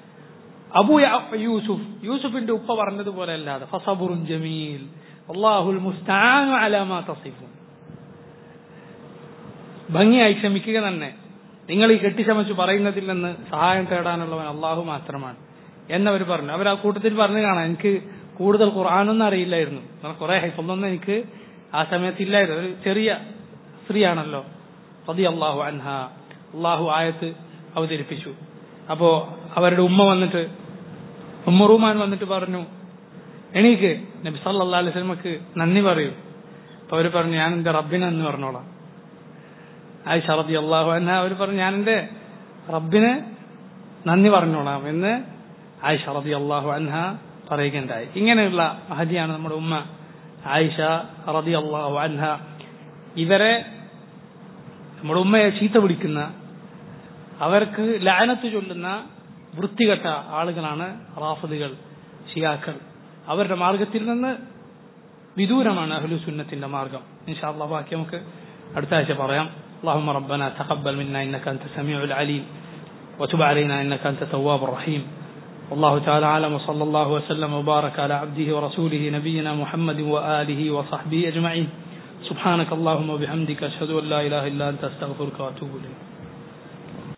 യൂസുഫിന്റെ ഉപ്പ പറഞ്ഞതുപോലെ അല്ലാതെ. ഫസബുറുൻ ജമീൽ അല്ലാഹുൽ മുസ്തആനു അലാ മാ തസിഫൂൻ. ഭംഗിയായി ക്ഷമിക്കുക തന്നെ, നിങ്ങൾ ഈ കെട്ടിച്ചമച്ചു പറയുന്നതിൽ നിന്ന് സഹായം തേടാനുള്ളവൻ അള്ളാഹു മാത്രമാണ് എന്നവർ പറഞ്ഞു. അവർ ആ കൂട്ടത്തിൽ പറഞ്ഞു കാണാം, എനിക്ക് കൂടുതൽ ഖുർആനൊന്നും അറിയില്ലായിരുന്നു, കുറെ ഹൈഫൊന്നും എനിക്ക് ആ സമയത്തില്ലായിരുന്നു. ഒരു ചെറിയ സ്ത്രീയാണല്ലോ. റളിയല്ലാഹു അൻഹ. അള്ളാഹു ആയത്ത് അവതരിപ്പിച്ചു. അപ്പോ അവരുടെ ഉമ്മ റൂമാൻ വന്നിട്ട് പറഞ്ഞു, എണീക്ക്, നബി സല്ലല്ലാഹു അലൈഹി വസല്ലമക്ക് നന്ദി പറയൂ. അപ്പൊ അവര് പറഞ്ഞു, ഞാൻ എന്റെ റബ്ബിനെ എന്ന് പറഞ്ഞോളാം. ആയിഷ റളിയല്ലാഹു അൻഹ അവർ പറഞ്ഞു, ഞാൻ എന്റെ റബ്ബിന് നന്ദി പറഞ്ഞോളാം എന്ന് ആയിഷ റളിയല്ലാഹു അൻഹ പറയുകയുണ്ടായി. ഇങ്ങനെയുള്ള മഹദിയാണ് നമ്മുടെ ഉമ്മ ആയിഷ റളിയല്ലാഹു അൻഹ. ഇവരെ നമ്മുടെ ഉമ്മയെ ചീത്ത പിടിക്കുന്ന, അവർക്ക് ലഅനത്ത് ചൊല്ലുന്ന വൃത്തികെട്ട ആളുകളാണ് റാഫിദികൾ, ഷിയാക്കൾ. അവരുടെ മാർഗത്തിൽ നിന്ന് വിദൂരമാണ് അഹ്ലു സുന്നത്തിന്റെ മാർഗം. ഇൻഷാ അല്ലാഹ് ബാക്കി നമുക്ക് അടുത്ത ആഴ്ച പറയാം. اللهم ربنا تقبل منا إنك أنت السميع العليم وتب علينا إنك أنت التواب الرحيم. والله تعالى أعلم، وصلى الله وسلم وبارك على عبده ورسوله نبينا محمد وآله وصحبه أجمعين. سبحانك اللهم وبحمدك أشهد أن لا إله إلا أنت أستغفرك وأتوب إليك.